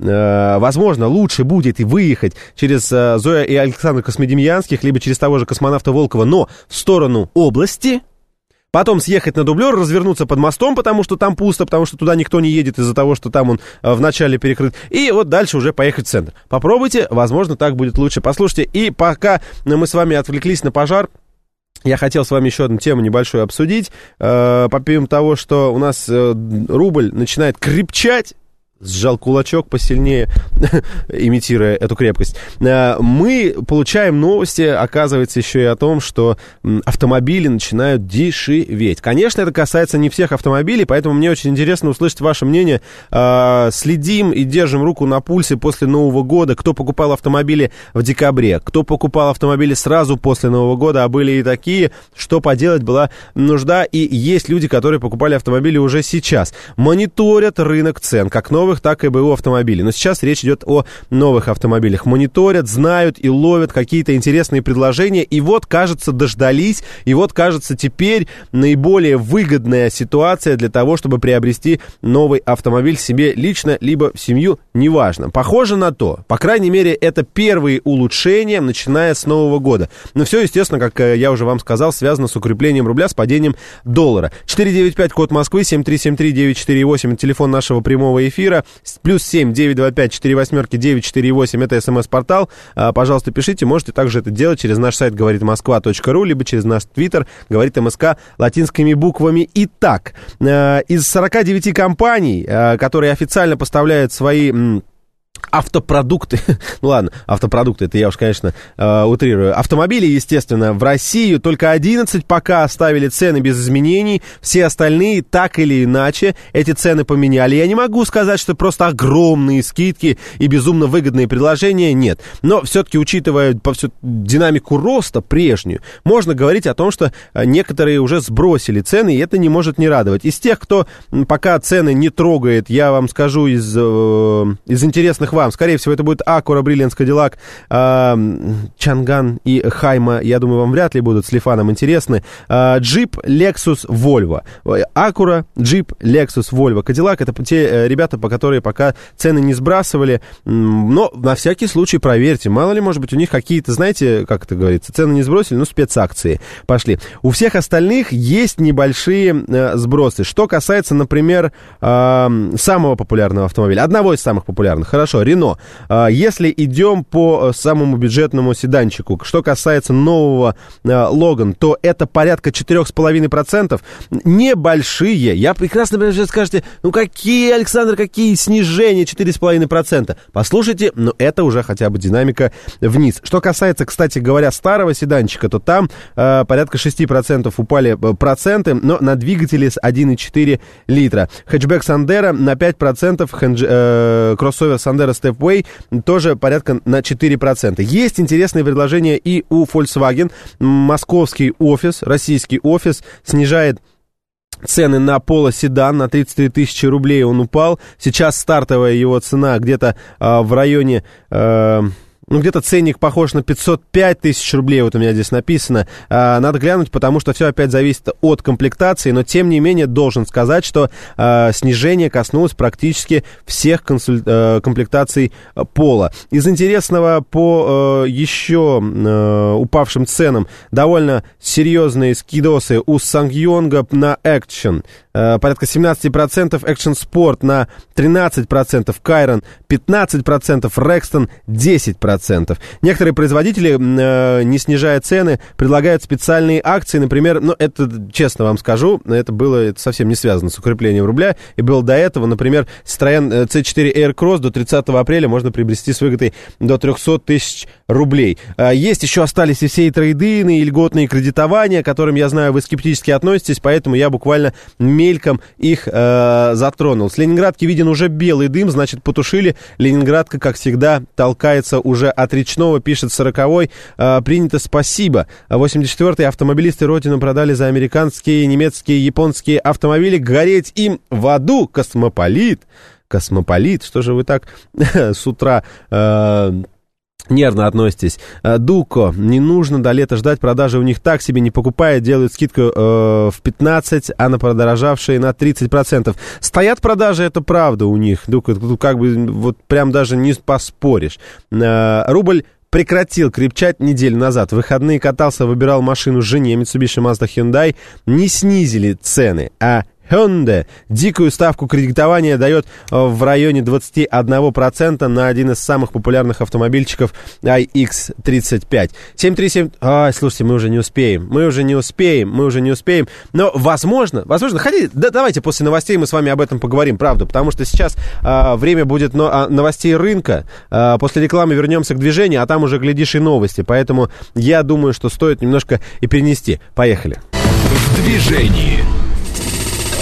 Э, возможно, лучше будет и выехать через э, Зоя и Александра Космодемьянских, либо через того же Космонавта Волкова, но в сторону области. Потом съехать на дублер, развернуться под мостом, потому что там пусто, потому что туда никто не едет из-за того, что там он в начале перекрыт. И вот дальше уже поехать в центр. Попробуйте, возможно, так будет лучше. Послушайте, и пока мы с вами отвлеклись на пожар, я хотел с вами еще одну тему небольшую обсудить. Э, помимо того, что у нас э, рубль начинает крепчать, сжал кулачок посильнее, имитируя эту крепкость. Мы получаем новости, оказывается, еще и о том, что автомобили начинают дешеветь. Конечно, это касается не всех автомобилей, поэтому мне очень интересно услышать ваше мнение. Следим и держим руку на пульсе после Нового года. Кто покупал автомобили в декабре, кто покупал автомобили сразу после Нового года, а были и такие, что поделать, была нужда. И есть люди, которые покупали автомобили уже сейчас. Мониторят рынок цен, как новый новых, так и БУ автомобилей. Но сейчас речь идет о новых автомобилях. Мониторят, знают и ловят какие-то интересные предложения. И вот, кажется, дождались. И вот, кажется, теперь наиболее выгодная ситуация для того, чтобы приобрести новый автомобиль себе лично, либо в семью, неважно. Похоже на то. По крайней мере, это первые улучшения, начиная с Нового года. Но все, естественно, как я уже вам сказал, связано с укреплением рубля, с падением доллара. четыре девять пять, код Москвы, семь три семь три девять четыре восемь, это телефон нашего прямого эфира. Плюс семь девять два пять четыре восемь девять четыре восемь, это смс-портал. Пожалуйста, пишите. Можете также это делать через наш сайт говорит москва точка ру, либо через наш твиттер говорит МСК латинскими буквами. Итак, из сорока девяти компаний, которые официально поставляют свои автопродукты, ну ладно, автопродукты, это я уж, конечно, э, утрирую. Автомобили, естественно, в Россию только одиннадцать пока оставили цены без изменений, все остальные так или иначе эти цены поменяли. Я не могу сказать, что просто огромные скидки и безумно выгодные предложения, нет. Но все-таки, учитывая повсю... динамику роста прежнюю, можно говорить о том, что некоторые уже сбросили цены, и это не может не радовать. Из тех, кто пока цены не трогает, я вам скажу из, э, из интересных вам. Скорее всего, это будет Acura, Brilliance, Cadillac, э, Чанган и Хайма. Я думаю, вам вряд ли будут с Лифаном интересны. Э, Jeep, Lexus, Volvo. Acura, Jeep, Lexus, Volvo. Cadillac — это те э, ребята, по которые пока цены не сбрасывали. Но на всякий случай проверьте. Мало ли, может быть, у них какие-то, знаете, как это говорится, цены не сбросили, но спецакции пошли. У всех остальных есть небольшие э, сбросы. Что касается, например, э, самого популярного автомобиля, одного из самых популярных, хорошо, Рено. Если идем по самому бюджетному седанчику, что касается нового Логан, то это порядка четыре с половиной процента. Небольшие. Я прекрасно понимаю, что скажете, ну какие, Александр, какие снижения четыре с половиной процента. Послушайте, но это уже хотя бы динамика вниз. Что касается, кстати говоря, старого седанчика, то там э, порядка шесть процентов упали проценты, но на двигатели с один и четыре литра. Хэтчбэк Сандеро на пять процентов, хендж, э, кроссовер Сандеро Stepway тоже порядка на четыре процента. Есть интересные предложения и у Volkswagen. Московский офис, российский офис снижает цены на полоседан на тридцать три тысячи рублей он упал. Сейчас стартовая его цена где-то э, в районе... Э, Ну, где-то ценник похож на пятьсот пять тысяч рублей, вот у меня здесь написано. А, надо глянуть, потому что все опять зависит от комплектации, но, тем не менее, должен сказать, что а, снижение коснулось практически всех консуль... а, комплектаций а, пола. Из интересного по а, еще а, упавшим ценам довольно серьезные скидосы у Сангьонга на Action. А, порядка семнадцать процентов, Action Sport на тринадцать процентов, Кайрон пятнадцать процентов, Рекстон десять процентов. Некоторые производители, э, не снижая цены, предлагают специальные акции, например, ну, это, честно вам скажу, это было это совсем не связано с укреплением рубля, и было до этого, например, Citroёn си четыре Aircross до тридцатого апреля можно приобрести с выгодой до триста тысяч рублей. Э, есть еще остались и все и трейдины, и льготные кредитования, к которым, я знаю, вы скептически относитесь, поэтому я буквально мельком их э, затронул. С Ленинградки виден уже белый дым, значит, потушили. Ленинградка, как всегда, толкается уже от речного, пишет сороковой. А, принято, спасибо. восемьдесят четвёртый автомобилисты родину продали за американские, немецкие, японские автомобили. Гореть им в аду. Космополит. Космополит. Что же вы так с утра... А... нервно относитесь. Дуко. Не нужно до лета ждать. Продажи у них так себе, не покупая. Делают скидку э, в пятнадцать, а на подорожавшие на тридцать процентов. Стоят продажи, это правда у них. Дуко, как бы вот прям даже не поспоришь. Э, рубль прекратил крепчать неделю назад. В выходные катался, выбирал машину жене. Mitsubishi, Mazda, Hyundai. Не снизили цены, а Hyundai дикую ставку кредитования дает в районе двадцать один процент на один из самых популярных автомобильчиков ай икс тридцать пять. семь три семь... Ай, слушайте, мы уже не успеем. Мы уже не успеем. Мы уже не успеем. Но, возможно, возможно, хотите, да, давайте после новостей мы с вами об этом поговорим, правда, потому что сейчас а, время будет но, новостей рынка. А, после рекламы вернемся к движению, а там уже, глядишь, и новости. Поэтому я думаю, что стоит немножко и перенести. Поехали. В движении.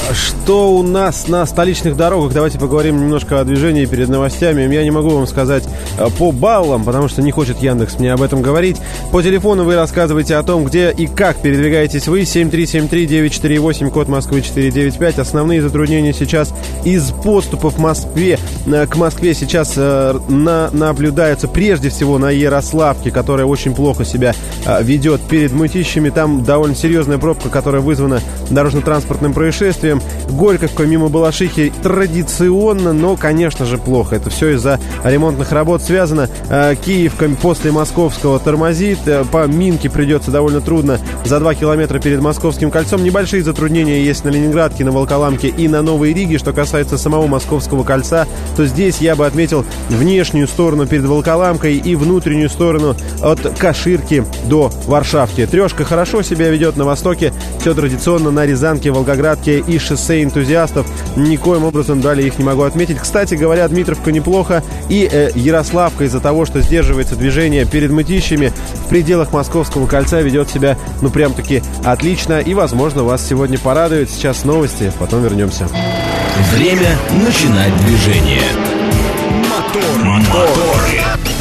Что у нас на столичных дорогах? Давайте поговорим немножко о движении перед новостями. Я не могу вам сказать по баллам, потому что не хочет Яндекс мне об этом говорить. По телефону вы рассказываете о том, где и как передвигаетесь вы. семь три семь три девять четыре восемь, код Москвы четыре девять пять. Основные затруднения сейчас из подступов в Москве. К Москве сейчас на, наблюдаются прежде всего на Ярославке, которая очень плохо себя ведет перед Мытищами. Там довольно серьезная пробка, которая вызвана дорожно-транспортным происшествием. Горьковка мимо Балашихи традиционно, но, конечно же, плохо. Это все из-за ремонтных работ связано. Киевка после Московского тормозит. По Минке придется довольно трудно. За два километра перед Московским кольцом. Небольшие затруднения есть на Ленинградке, на Волоколамке и на Новой Риге. Что касается самого Московского кольца, то здесь я бы отметил внешнюю сторону перед Волоколамкой и внутреннюю сторону от Каширки до Варшавки. Трешка хорошо себя ведет на востоке. Все традиционно на Рязанке, Волгоградке и шоссе энтузиастов. Никоим образом далее их не могу отметить. Кстати говоря, Дмитровка неплохо. И э, Ярославка из-за того, что сдерживается движение перед Мытищами, в пределах Московского кольца ведет себя, ну, прям-таки отлично. И, возможно, вас сегодня порадует. Сейчас новости, потом вернемся. Время начинать движение. Мотор, моторы.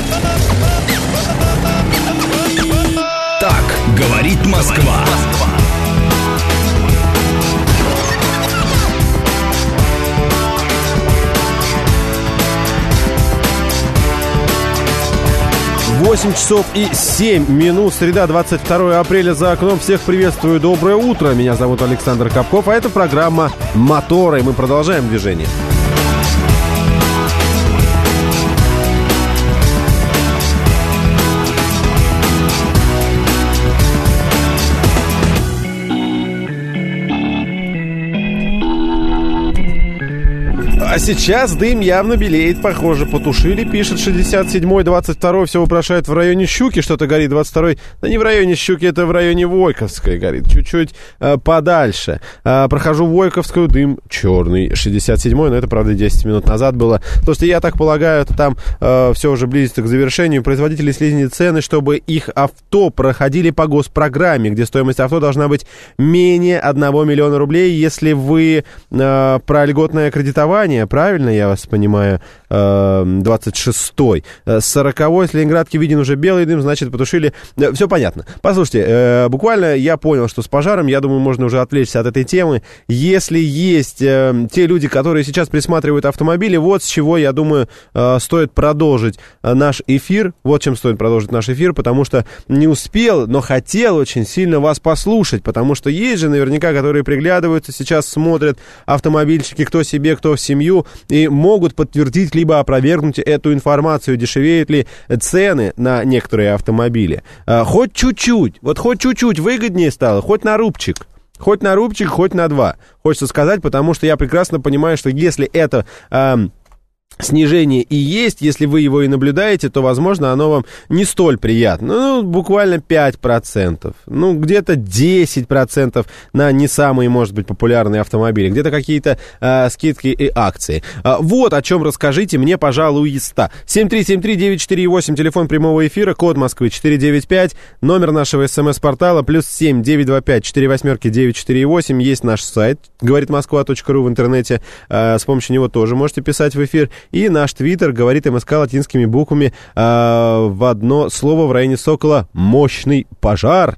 Так говорит Москва. восемь часов и семь минут. Среда, двадцать второе апреля за окном. Всех приветствую. Доброе утро. Меня зовут Александр Капков, а это программа «Моторы». И мы продолжаем движение. А сейчас дым явно белеет, похоже, потушили, пишет шестьдесят седьмой, двадцать второй, все вопрошает, в районе Щуки что-то горит, двадцать второй, да не в районе Щуки, это в районе Войковской горит, чуть-чуть э, подальше. Э, прохожу Войковскую, дым черный, шестьдесят седьмой, но это, правда, десять минут назад было. То, что я так полагаю, это там э, все уже близится к завершению, производители снизили цены, чтобы их авто проходили по госпрограмме, где стоимость авто должна быть менее одного миллиона рублей, если вы э, про льготное кредитование, правильно я вас понимаю, двадцать шестой. С сороковой с Ленинградки виден уже белый дым, значит, потушили. Все понятно. Послушайте, буквально я понял, что с пожаром, я думаю, можно уже отвлечься от этой темы. Если есть те люди, которые сейчас присматривают автомобили, вот с чего, я думаю, стоит продолжить наш эфир. Вот чем стоит продолжить наш эфир, потому что не успел, но хотел очень сильно вас послушать, потому что есть же наверняка, которые приглядываются, сейчас смотрят автомобильщики, кто себе, кто в семью, и могут подтвердить либо опровергнуть эту информацию, дешевеют ли цены на некоторые автомобили. А, хоть чуть-чуть, вот хоть чуть-чуть выгоднее стало, хоть на рубчик. Хоть на рубчик, хоть на два. Хочется сказать, потому что я прекрасно понимаю, что если это... А, снижение и есть, если вы его и наблюдаете, то, возможно, оно вам не столь приятно. Ну, буквально пять процентов. Ну, где-то десять процентов на не самые, может быть, популярные автомобили. Где-то какие-то э, скидки и акции. А, вот о чем расскажите мне, пожалуйста. семь три семь три девять четыре восемь, телефон прямого эфира, код Москвы четыре девять пять, номер нашего смс-портала, плюс семь девять два пять четыре восьмерки девять четыре восемь. Есть наш сайт, говорит москва точка ру в интернете. Э, с помощью него тоже можете писать в эфир. И наш твиттер говорит МСК латинскими буквами э, в одно слово в районе Сокола. Мощный пожар.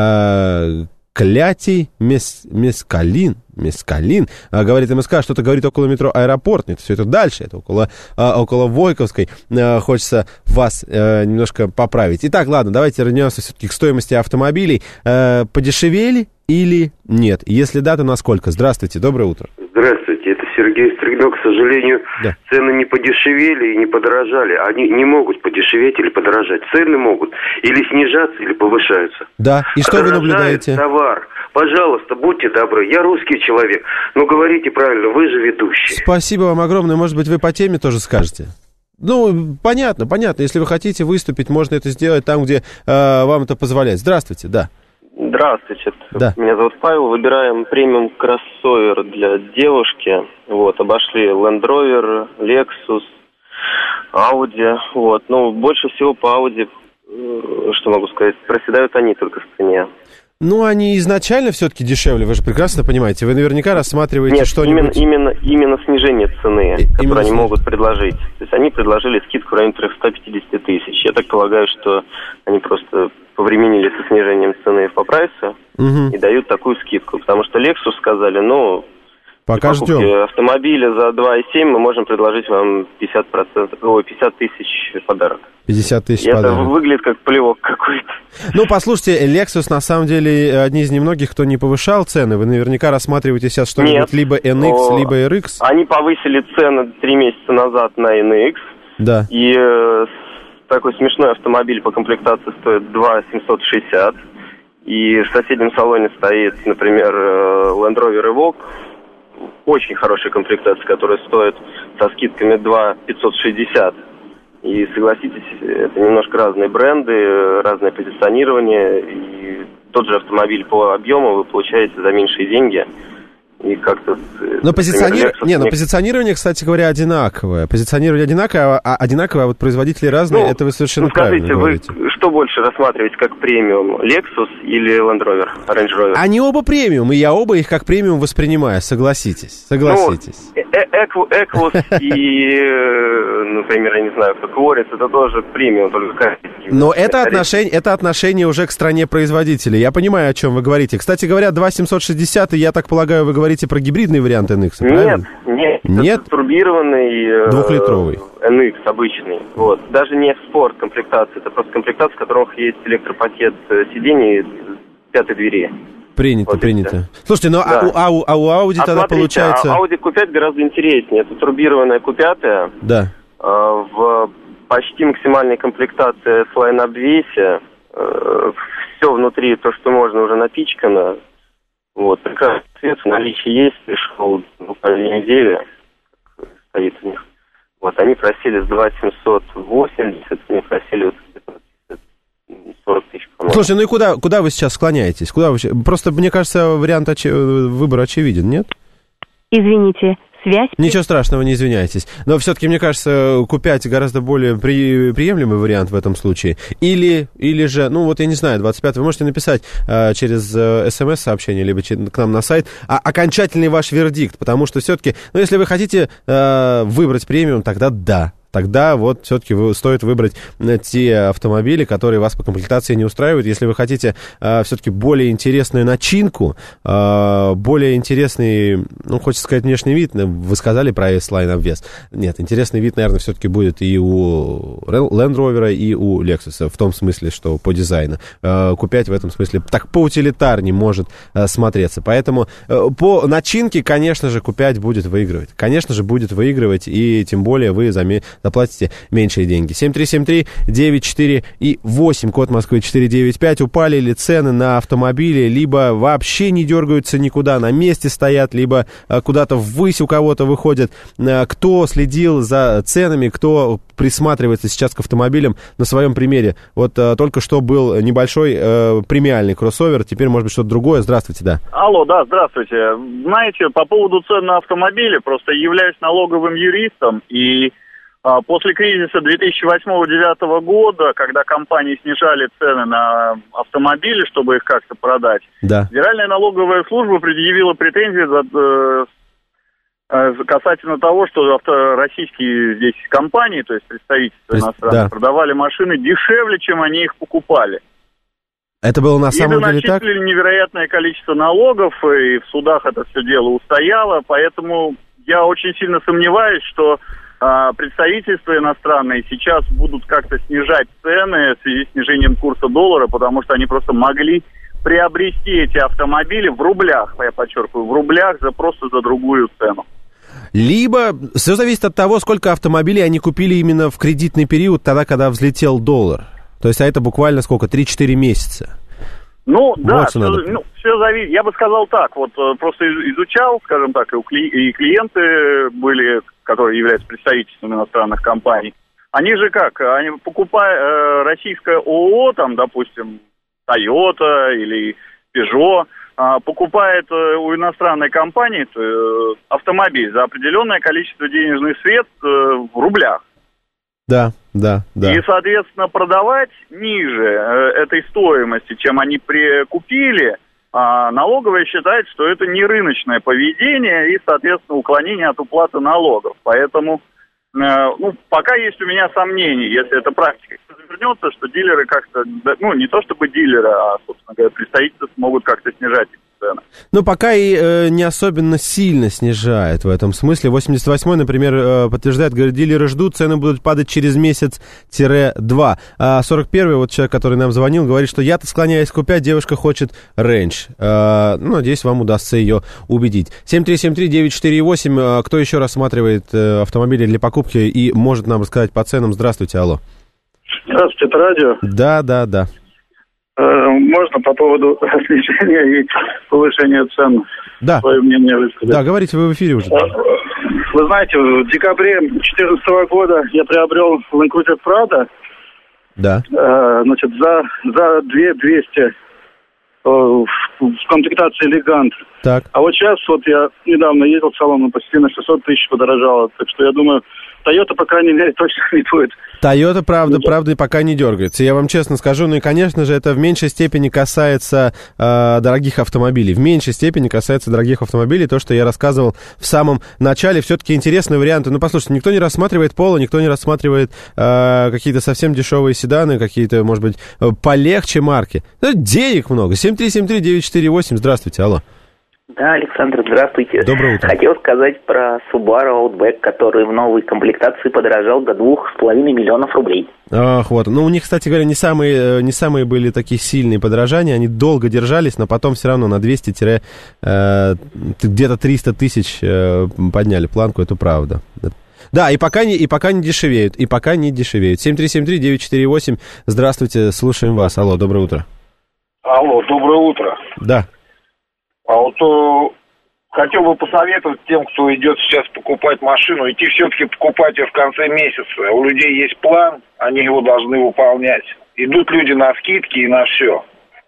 Э, Клятий мес, Мескалин. Мескалин. А, говорит МСК, что-то говорит около метро Аэропорт. Нет, все это дальше. Это около, а, около Войковской. А, хочется вас а, немножко поправить. Итак, ладно, давайте вернемся все-таки к стоимости автомобилей. А, подешевели или нет? Если да, то насколько? Здравствуйте, доброе утро. Здравствуйте, это Сергей Стригно. К сожалению, да. Цены не подешевели и не подорожали. Они не могут подешеветь или подорожать. Цены могут или снижаться, или повышаются. Да, и что вы наблюдаете? Товар. Пожалуйста, будьте добры. Я русский человек. Но говорите правильно, вы же ведущий. Спасибо вам огромное. Может быть, вы по теме тоже скажете? Ну, понятно, понятно. Если вы хотите выступить, можно это сделать там, где э, вам это позволяет. Здравствуйте, да. Здравствуйте, да. Меня зовут Павел. Выбираем премиум кроссовер для девушки. Вот, обошли Land Rover, Lexus, Audi. Вот, ну, больше всего по Audi, что могу сказать, проседают они только в цене. Ну, они изначально все-таки дешевле, вы же прекрасно понимаете. Вы наверняка рассматриваете Нет, что-нибудь... Именно, именно, именно снижение цены, И, которое они сниж... могут предложить. То есть они предложили скидку в районе триста пятьдесят тысяч. Я так полагаю, что они просто повременили со снижением цены по прайсу угу. и дают такую скидку. Потому что Lexus сказали, ну... Пока ждем. Автомобиля за два и семь мы можем предложить вам пятьдесят процентов, ой, пятьдесят тысяч подарок. пятьдесят тысяч И подарок. это выглядит как плевок какой-то. Ну, послушайте, Lexus, на самом деле, одни из немногих, кто не повышал цены. Вы наверняка рассматриваете сейчас что-нибудь Нет. либо эн икс, О, либо эр икс. Они повысили цены три месяца назад на эн икс. Да. И э, такой смешной автомобиль по комплектации стоит два семьсот шестьдесят. И в соседнем салоне стоит, например, Land Rover Evoque. Очень хорошая комплектация, которая стоит со скидками два пятьсот шестьдесят. И согласитесь, это немножко разные бренды, разное позиционирование. И тот же автомобиль по объему вы получаете за меньшие деньги. И как-то... Но, позиционир... Lexus... Не, но позиционирование, кстати говоря, одинаковое. Позиционирование одинаковое, а одинаковое, а вот производители разные, ну, это вы совершенно ну, скажите, правильно говорите. Вы что больше рассматриваете как премиум, Lexus или Land Rover, Range Rover? Они оба премиум, и я оба их как премиум воспринимаю, согласитесь, согласитесь. Ну, Equus и, например, я не знаю, Quaris, это тоже премиум, только качественный. Но это отношение, это отношение уже к стране производителя. Я понимаю, о чем вы говорите. Кстати говоря, два семьсот шестьдесят, и я так полагаю, вы говорите про гибридный вариант эн икс, правильно? Нет, нет, нет? Это турбированный двухлитровый эн икс обычный. Вот. Даже не в спорт комплектация, это просто комплектация, в которых есть электропакет сидений пятой двери. Принято, вот принято. Слушайте, ну да. а, у, а у Audi а тогда смотрите, получается... А Audi кью пять гораздо интереснее. Это турбированная кью пять. Да. Э, в почти максимальной комплектации с Line-Up двести. Э, все внутри, то, что можно, уже напичкано. Вот, прекрасный цвет, в наличии есть, пришел буквально неделю, стоит у них. Вот, они просили с два семьсот восемьдесят, они просили вот сорок тысяч, по-моему. Слушай, ну и куда, куда вы сейчас склоняетесь? Куда вы... Просто, мне кажется, вариант очи... выбора очевиден, нет? Извините, связь... Ничего страшного, не извиняйтесь. Но все-таки, мне кажется, кью пять гораздо более при... приемлемый вариант в этом случае. Или, или же, ну вот я не знаю, двадцать пятый, вы можете написать э, через э, смс-сообщение, либо ч... к нам на сайт, а, окончательный ваш вердикт, потому что все-таки, ну если вы хотите э, выбрать премиум, тогда да. Тогда вот все-таки вы, стоит выбрать те автомобили, которые вас по комплектации не устраивают. Если вы хотите э, все-таки более интересную начинку, э, более интересный, ну, хочется сказать, внешний вид, вы сказали про S-Line обвес. Нет, интересный вид, наверное, все-таки будет и у Land Rover, и у Lexus, в том смысле, что по дизайну. Э, кью пять в этом смысле так поутилитарнее может э, смотреться. Поэтому э, по начинке, конечно же, кью пять будет выигрывать. Конечно же, будет выигрывать, и тем более вы заметите, заплатите меньшие деньги. семь три семь три девять четыре и восемь, код Москвы четыре девять пять. Упали ли цены на автомобили, либо вообще не дергаются никуда, на месте стоят, либо а, куда-то ввысь у кого-то выходят. А, кто следил за ценами, кто присматривается сейчас к автомобилям на своем примере. Вот а, только что был небольшой а, премиальный кроссовер, теперь может быть что-то другое. Здравствуйте, да. Алло, да, здравствуйте. Знаете, по поводу цен на автомобили, просто являюсь налоговым юристом, и после кризиса две тысячи восьмого — две тысячи девятого года, когда компании снижали цены на автомобили, чтобы их как-то продать, да. Федеральная налоговая служба предъявила претензии за, э, касательно того, что авто, российские здесь компании, то есть представительства иностранные, да. продавали машины дешевле, чем они их покупали. Это было на самом и деле так? И начислили невероятное количество налогов, и в судах это все дело устояло, поэтому я очень сильно сомневаюсь, что представительства иностранные сейчас будут как-то снижать цены в связи с снижением курса доллара, потому что они просто могли приобрести эти автомобили в рублях, я подчеркиваю, в рублях за просто за другую цену. Либо все зависит от того, сколько автомобилей они купили именно в кредитный период, тогда, когда взлетел доллар. То есть, а это буквально сколько? три-четыре месяца. Ну, вот да, все, ну, все зависит. Я бы сказал так, вот просто изучал, скажем так, и, кли, и клиенты были, которые являются представительствами иностранных компаний. Они же как, они покупают э, российское ООО, там, допустим, Toyota или Peugeot, э, покупает э, у иностранной компании э, автомобиль за определенное количество денежных средств э, в рублях. Да. Да, да. И, соответственно, продавать ниже э, этой стоимости, чем они прикупили, а налоговая считает, что это не рыночное поведение и, соответственно, уклонение от уплаты налогов. Поэтому, э, ну, пока есть у меня сомнения, если эта практика завернется, что дилеры как-то, ну, не то чтобы дилеры, а, собственно говоря, представители смогут как-то снижать эти цены. Ну, пока и э, не особенно сильно снижает в этом смысле. восемьдесят восьмой, например, э, подтверждает, говорит, дилеры ждут, цены будут падать через месяц-два. А сорок первый, вот человек, который нам звонил, говорит, что я-то склоняюсь купить, девушка хочет рейндж. Э, ну, надеюсь, вам удастся ее убедить. семь три семь три девять четыре восемь. Э, кто еще рассматривает э, автомобили для покупки и может нам рассказать по ценам? Здравствуйте, алло. Здравствуйте, это радио. Да, да, да. Можно по поводу снижения и повышения цен да. свое мнение высказать? Да, говорите, вы в эфире уже. Вы знаете, в декабре две тысячи четырнадцатого года я приобрел Land Cruiser Prado. Да. Значит, за, за две тысячи двести в комплектации Элегант. Так. А вот сейчас, вот я недавно ездил в салон, почти на шестьсот тысяч подорожало. Так что я думаю, Toyota, по крайней мере, точно не будет. Toyota, правда, правда, пока не дергается. Я вам честно скажу, ну и, конечно же, это в меньшей степени касается э, дорогих автомобилей. В меньшей степени касается дорогих автомобилей. То, что я рассказывал в самом начале, все-таки интересные варианты. Ну, послушайте, никто не рассматривает Polo, никто не рассматривает э, какие-то совсем дешевые седаны, какие-то, может быть, полегче марки. Ну, денег много. семь три семь три девять четыре восемь. Здравствуйте, алло. Да, Александр, здравствуйте. Доброе утро. Хотел сказать про Subaru Outback, который в новой комплектации подорожал до двух с половиной миллионов рублей. Ах, вот. Ну, у них, кстати говоря, не самые, не самые были такие сильные подорожания. Они долго держались, но потом все равно на двести э, где-то триста тысяч э, подняли планку, это правда. Да, и пока не, и пока не дешевеют, и пока не дешевеют. семь три семь три девять четыре восемь. Здравствуйте, слушаем вас. Алло, доброе утро. Алло, доброе утро. Да. А вот э, хотел бы посоветовать тем, кто идет сейчас покупать машину, идти все-таки покупать ее в конце месяца. У людей есть план, они его должны выполнять. Идут люди на скидки и на все.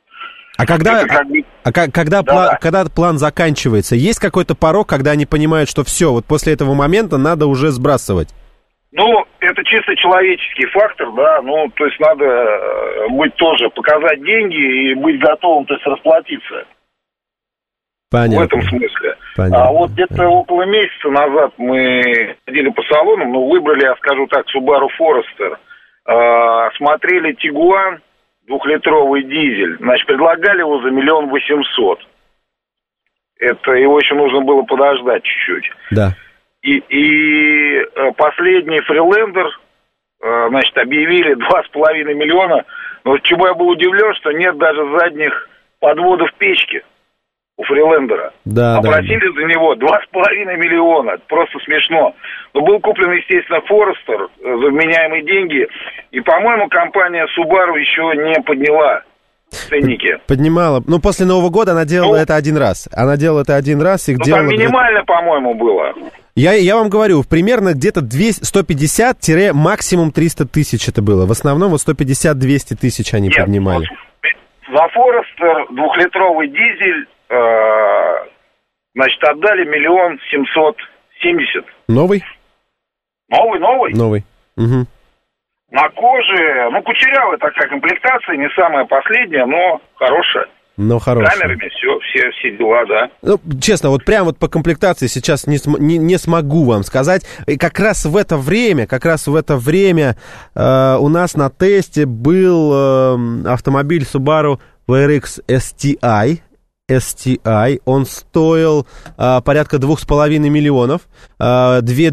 А когда, как бы... а, а когда, да, план, да. когда план заканчивается, есть какой-то порог, когда они понимают, что все, вот после этого момента надо уже сбрасывать? Ну, это чисто человеческий фактор, да, ну, то есть надо быть тоже, показать деньги и быть готовым, то есть расплатиться. Понятно. В этом смысле. Понятно. А вот где-то около месяца назад мы ходили по салонам, ну, выбрали, я скажу так, Subaru Forester, э, смотрели Tiguan, двухлитровый дизель, значит, предлагали его за миллион восемьсот. Это его еще нужно было подождать чуть-чуть. Да. И, и последний Freelander, э, значит, объявили два с половиной миллиона. Но чему я был удивлен, что нет даже задних подводов печки у Фрилендера. Да, Попросили да, да. за него два с половиной миллиона. Это просто смешно. Но был куплен, естественно, Форестер за вменяемые деньги. И, по-моему, компания Subaru еще не подняла ценники. Поднимала. Ну, после Нового года она делала ну, это один раз. Она делала это один раз. И ну, делала там минимально, где-то... по-моему, было. Я, я вам говорю, примерно где-то сто пятьдесят максимум триста тысяч это было. В основном вот сто пятьдесят - двести тысяч они Нет, поднимали. Вот за Форестер двухлитровый дизель, э, значит, отдали миллион семьсот семьдесят. Новый? Новый, новый. Новый. Угу. На коже, ну, кучерявая такая комплектация, не самая последняя, но хорошая. Но хорошая. Камерами, все, все, все дела, да. Ну, честно, вот прям вот по комплектации сейчас не, см- не, не смогу вам сказать. И как раз в это время, как раз в это время э, у нас на тесте был э, автомобиль Subaru ви ар икс эс ти ай. эс ти ай, он стоил э, порядка двух с половиной миллионов, э, две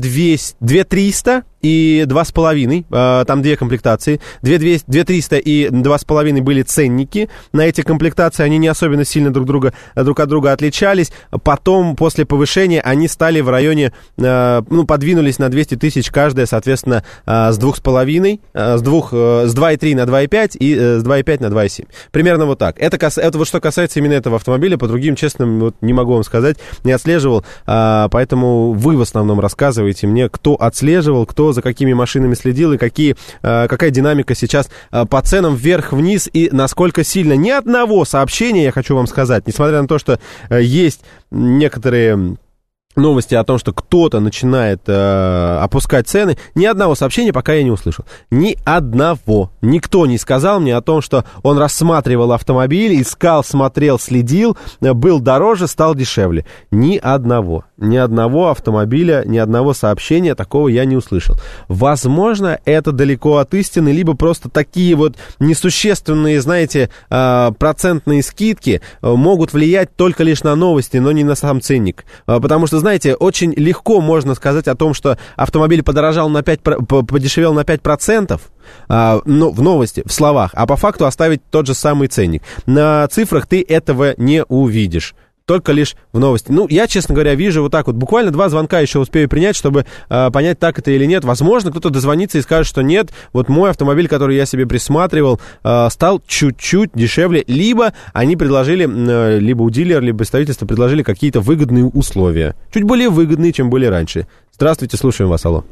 триста и два с половиной, э, там две комплектации, две триста и два с половиной были ценники, на эти комплектации они не особенно сильно друг, друга, друг от друга отличались, потом после повышения они стали в районе, э, ну, подвинулись на двести тысяч каждая, соответственно, э, с двух с половиной, э, с, двух, э, с два и три на два и пять и э, с два и пять на два и семь. Примерно вот так. Это, кас- это вот что касается именно этого автомобиля, по другим, честно, вот не могу вам сказать, не отслеживал, а, поэтому вы в основном рассказываете мне, кто отслеживал, кто за какими машинами следил и какие, а, какая динамика сейчас а, по ценам вверх-вниз и насколько сильно. Ни одного сообщения, я хочу вам сказать, несмотря на то, что а, есть некоторые... новости о том, что кто-то начинает э, опускать цены, ни одного сообщения пока я не услышал. Ни одного. Никто не сказал мне о том, что он рассматривал автомобиль, искал, смотрел, следил, был дороже, стал дешевле. Ни одного. Ни одного автомобиля, ни одного сообщения такого я не услышал. Возможно, это далеко от истины, либо просто такие вот несущественные, знаете, э, процентные скидки могут влиять только лишь на новости, но не на сам ценник. Э, потому что, знаете, очень легко можно сказать о том, что автомобиль подорожал на пять, подешевел на пять процентов, а, ну, в новости, в словах, а по факту оставить тот же самый ценник. На цифрах ты этого не увидишь. Только лишь в новости. Ну, я, честно говоря, вижу вот так вот. Буквально два звонка еще успею принять, чтобы э, понять, так это или нет. Возможно, кто-то дозвонится и скажет, что нет. Вот мой автомобиль, который я себе присматривал, э, стал чуть-чуть дешевле. Либо они предложили, э, либо у дилера, либо представительства предложили какие-то выгодные условия. Чуть более выгодные, чем были раньше. Здравствуйте, слушаем вас, алло.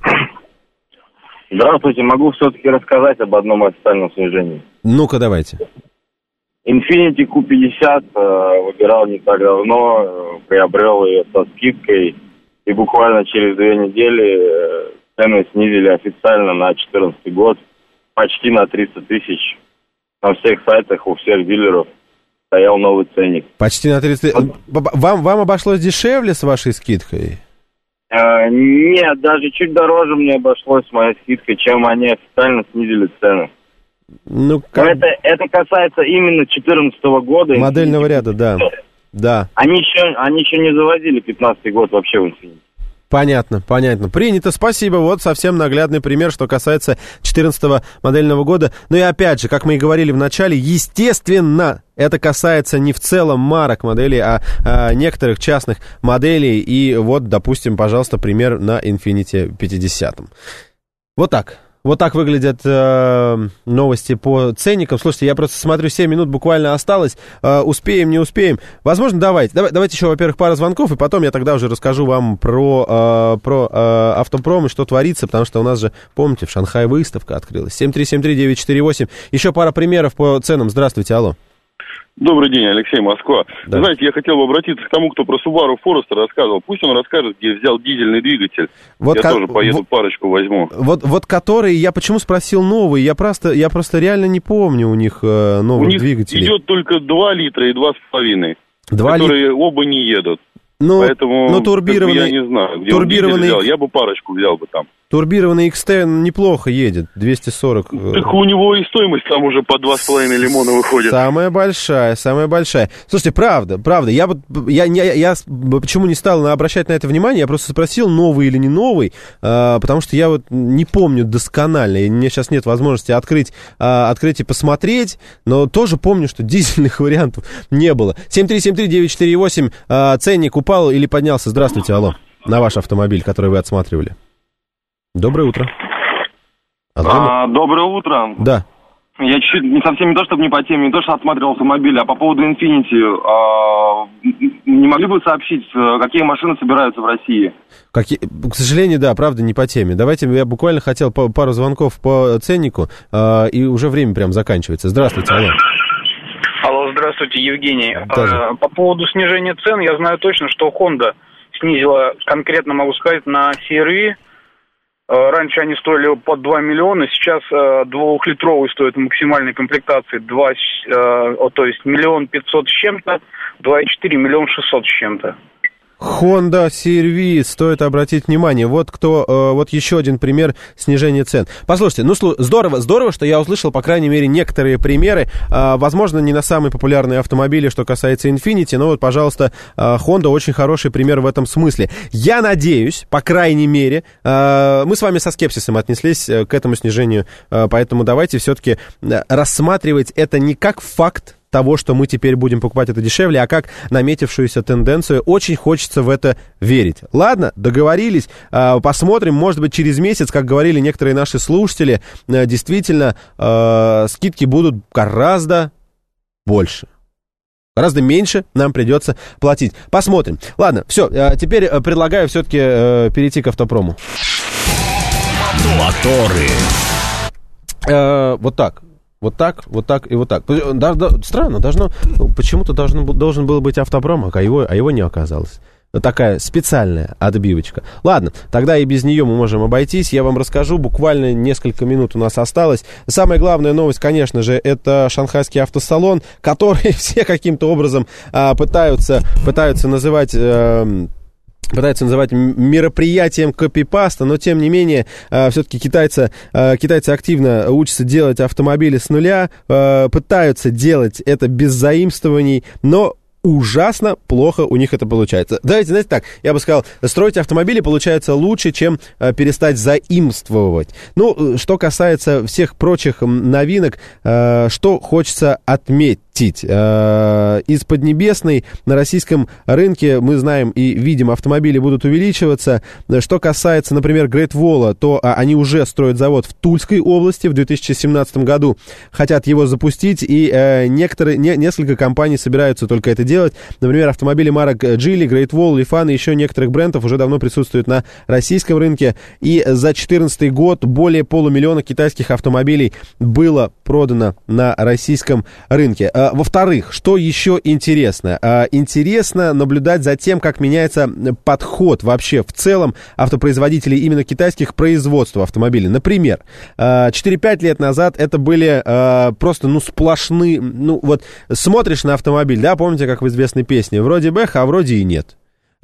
Здравствуйте, могу все-таки рассказать об одном официальном снижении. Ну-ка, давайте. Infiniti кью пятьдесят э, выбирал не так давно, э, приобрел ее со скидкой, и буквально через две недели э, цены снизили официально на две тысячи четырнадцатый год почти на триста тысяч. На всех сайтах у всех дилеров стоял новый ценник. Почти на триста тысяч. Вам, вам обошлось дешевле с вашей скидкой? Э, нет, даже чуть дороже мне обошлось с моей скидкой, чем они официально снизили цены. Ну, как... это, это касается именно две тысячи четырнадцатого года. Модельного ряда, да. да. Они еще, они еще не заводили пятнадцатый год вообще в Infiniti. Понятно, понятно. Принято, спасибо. Вот совсем наглядный пример, что касается четырнадцатого модельного года. Ну и опять же, как мы и говорили в начале, естественно, это касается не в целом марок моделей, а, а некоторых частных моделей. И вот, допустим, пожалуйста, пример на Infiniti пятьдесят. Вот так. Вот так выглядят э, новости по ценникам. Слушайте, я просто смотрю, семь минут буквально осталось. Э, успеем, не успеем. Возможно, давайте. Давай, давайте еще, во-первых, пару звонков, и потом я тогда уже расскажу вам про, э, про э, автопром и что творится, потому что у нас же, помните, в Шанхае выставка открылась. семь три семь три девять четыре восемь. Еще пара примеров по ценам. Здравствуйте, алло. Добрый день, Алексей, Москва. Да. Знаете, я хотел бы обратиться к тому, кто про Subaru Forester рассказывал. Пусть он расскажет, где взял дизельный двигатель. Вот я ко... тоже поеду, вот... парочку возьму. Вот, вот который, я почему спросил новый, я просто, я просто реально не помню у них э, новых у них двигателей. Идет только два литра и два с половиной, два которые ли... оба не едут. Ну, Поэтому ну, турбированный... как бы, я не знаю, где турбированный... он взял. Я бы парочку взял бы там. Турбированный икс ти неплохо едет, двести сорок. Так у него и стоимость там уже по два с половиной лимона выходит. Самая большая, самая большая. Слушайте, правда, правда, я, я, я, я почему не стал обращать на это внимание, я просто спросил, новый или не новый, а, потому что я вот не помню досконально, и у меня сейчас нет возможности открыть, а, открыть и посмотреть, но тоже помню, что дизельных вариантов не было. семь три семь три девять четыре восемь, а, ценник упал или поднялся? Здравствуйте, алло, на ваш автомобиль, который вы отсматривали. Доброе утро. А, доброе утро. Да. Я чуть-чуть, не совсем не то, чтобы не по теме, не то, что отсматривал автомобиль, а по поводу Infiniti. А, не могли бы сообщить, какие машины собираются в России? Какие... К сожалению, да, правда, не по теме. Давайте, я буквально хотел пару звонков по ценнику, а, и уже время прям заканчивается. Здравствуйте, алло. Алло, здравствуйте, Евгений. А, по поводу снижения цен, я знаю точно, что Honda снизила, конкретно могу сказать, на си ар ви. Раньше они стоили под два миллиона, сейчас э, двухлитровый стоит в максимальной комплектации два, э, то есть миллион пятьсот с чем-то, два и четыре миллион шестьсот с чем-то. Honda си ар ви, стоит обратить внимание. Вот кто, э, вот еще один пример снижения цен. Послушайте, ну здорово, здорово, что я услышал, по крайней мере, некоторые примеры. Э, возможно, не на самые популярные автомобили, что касается Infiniti, но вот, пожалуйста, э, Honda очень хороший пример в этом смысле. Я надеюсь, по крайней мере, э, мы с вами со скепсисом отнеслись к этому снижению, э, поэтому давайте все-таки рассматривать это не как факт того, что мы теперь будем покупать это дешевле, а как наметившуюся тенденцию. Очень хочется в это верить. Ладно, договорились. Посмотрим, может быть, через месяц, как говорили некоторые наши слушатели, действительно, скидки будут гораздо больше. Гораздо меньше нам придется платить. Посмотрим. Ладно, все, теперь предлагаю все-таки перейти к автопрому. Моторы. Вот так. Вот так, вот так и вот так. Да, да, странно, должно, почему-то должен, должен был быть автопром, а его, а его не оказалось. такая специальная отбивочка. Ладно, тогда и без нее мы можем обойтись. Я вам расскажу, буквально несколько минут у нас осталось. Самая главная новость, конечно же, это шанхайский автосалон, который все каким-то образом а, пытаются, пытаются называть... А, пытаются называть мероприятием копипаста, но тем не менее э, все-таки китайцы, э, китайцы активно учатся делать автомобили с нуля, э, пытаются делать это без заимствований, но ужасно плохо у них это получается. Давайте, знаете так, я бы сказал, строить автомобили получается лучше, чем э, перестать заимствовать. Ну, что касается всех прочих новинок, э, что хочется отметить. Из Поднебесной на российском рынке, мы знаем и видим, автомобили будут увеличиваться. Что касается, например, Great Wall, то они уже строят завод в Тульской области. В две тысячи семнадцатом году хотят его запустить, и некоторые, не, несколько компаний собираются только это делать. Например, автомобили марок Geely, Great Wall, Lifan и еще некоторых брендов уже давно присутствуют на российском рынке. И за две тысячи четырнадцатый год более полумиллиона китайских автомобилей было продано на российском рынке. Во-вторых, что еще интересно? Интересно наблюдать за тем, как меняется подход вообще в целом автопроизводителей именно китайских к производству автомобилей. Например, четыре-пять лет назад это были просто, ну, сплошные... Ну, вот смотришь на автомобиль, да, помните, как в известной песне, вроде бы, а вроде и нет.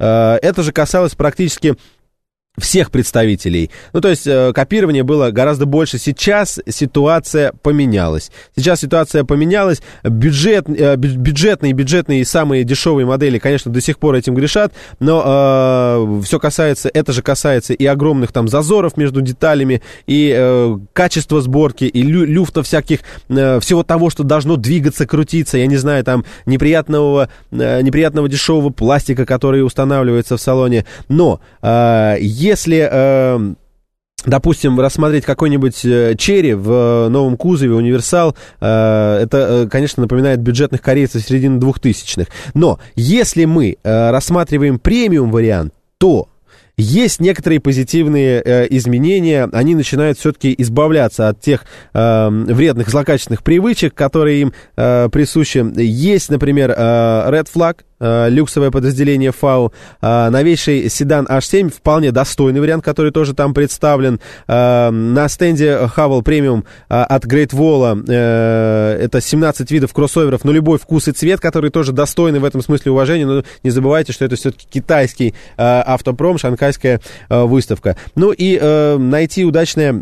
Это же касалось практически... всех представителей. Ну, то есть э, копирование было гораздо больше. Сейчас ситуация поменялась. Сейчас ситуация поменялась. Бюджет, э, бюджетные, бюджетные и самые дешевые модели, конечно, до сих пор этим грешат, но э, все касается, это же касается и огромных там зазоров между деталями, и э, качества сборки, и лю, люфта всяких, э, всего того, что должно двигаться, крутиться, я не знаю, там, неприятного, э, неприятного дешевого пластика, который устанавливается в салоне. Но э, если, э, допустим, рассмотреть какой-нибудь Черри в новом кузове, универсал, э, это, конечно, напоминает бюджетных корейцев середины двухтысячных. Но если мы э, рассматриваем премиум-вариант, то есть некоторые позитивные э, изменения, они начинают все-таки избавляться от тех э, вредных, злокачественных привычек, которые им э, присущи. Есть, например, э, Red Flag, э, люксовое подразделение ФАУ, э, новейший седан эйч семь, вполне достойный вариант, который тоже там представлен. Э, на стенде Haval Premium э, от Great Wall э, это семнадцать видов кроссоверов на любой вкус и цвет, которые тоже достойны в этом смысле уважения, но не забывайте, что это все-таки китайский э, автопром, шанхайский выставка. Ну и э, найти удачное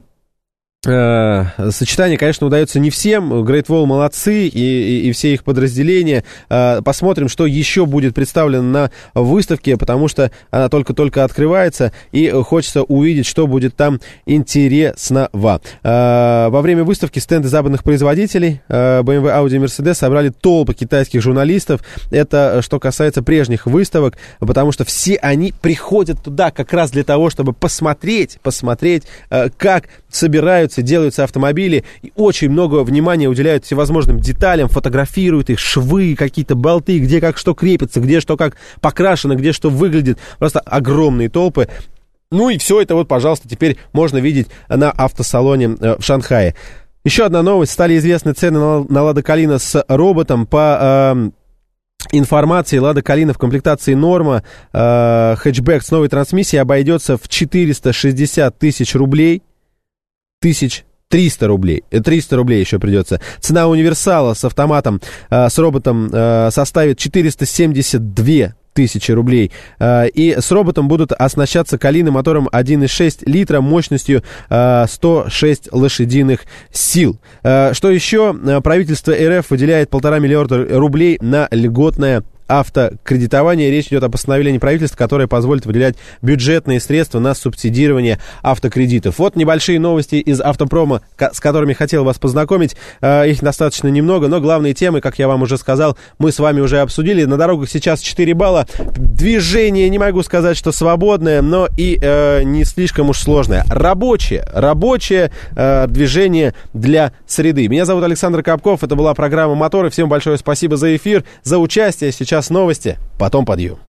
э, сочетание, конечно, удается не всем. Great Wall молодцы, и, и, и все их подразделения. Э, посмотрим, что еще будет представлено на выставке, потому что она только-только открывается, и хочется увидеть, что будет там интересного. Э, во время выставки стенды западных производителей э, бэ эм вэ, Audi и Mercedes собрали толпы китайских журналистов. Это что касается прежних выставок, потому что все они приходят туда как раз для того, чтобы посмотреть, посмотреть, э, как собираются, делаются автомобили, и очень много внимания уделяют всевозможным деталям, фотографируют их, швы, какие-то болты, где как что крепится, где что как покрашено, где что выглядит. Просто огромные толпы. Ну и все это вот, пожалуйста, теперь можно видеть на автосалоне э, в Шанхае. Еще одна новость. Стали известны цены на, на Лада Калина с роботом. По э, информации, Лада Калина в комплектации Норма, э, хэтчбэк с новой трансмиссией обойдется в четыреста шестьдесят тысяч рублей. Тысяч триста рублей. триста рублей еще придется. Цена универсала с автоматом, э, с роботом э, составит четыреста семьдесят две тысячи рублей. Э, и с роботом будут оснащаться Калины мотором один и шесть литра мощностью э, сто шесть лошадиных сил. Э, что еще? Правительство эр эф выделяет полтора миллиарда рублей на льготное автокредитование. Речь идет о постановлении правительства, которое позволит выделять бюджетные средства на субсидирование автокредитов. Вот небольшие новости из автопрома, с которыми хотел вас познакомить. Их достаточно немного, но главные темы, как я вам уже сказал, мы с вами уже обсудили. На дорогах сейчас четыре балла. Движение, не могу сказать, что свободное, но и э, не слишком уж сложное. Рабочее, рабочее э, движение для среды. Меня зовут Александр Капков. Это была программа «Моторы». Всем большое спасибо за эфир, за участие. Сейчас новости, потом подъем.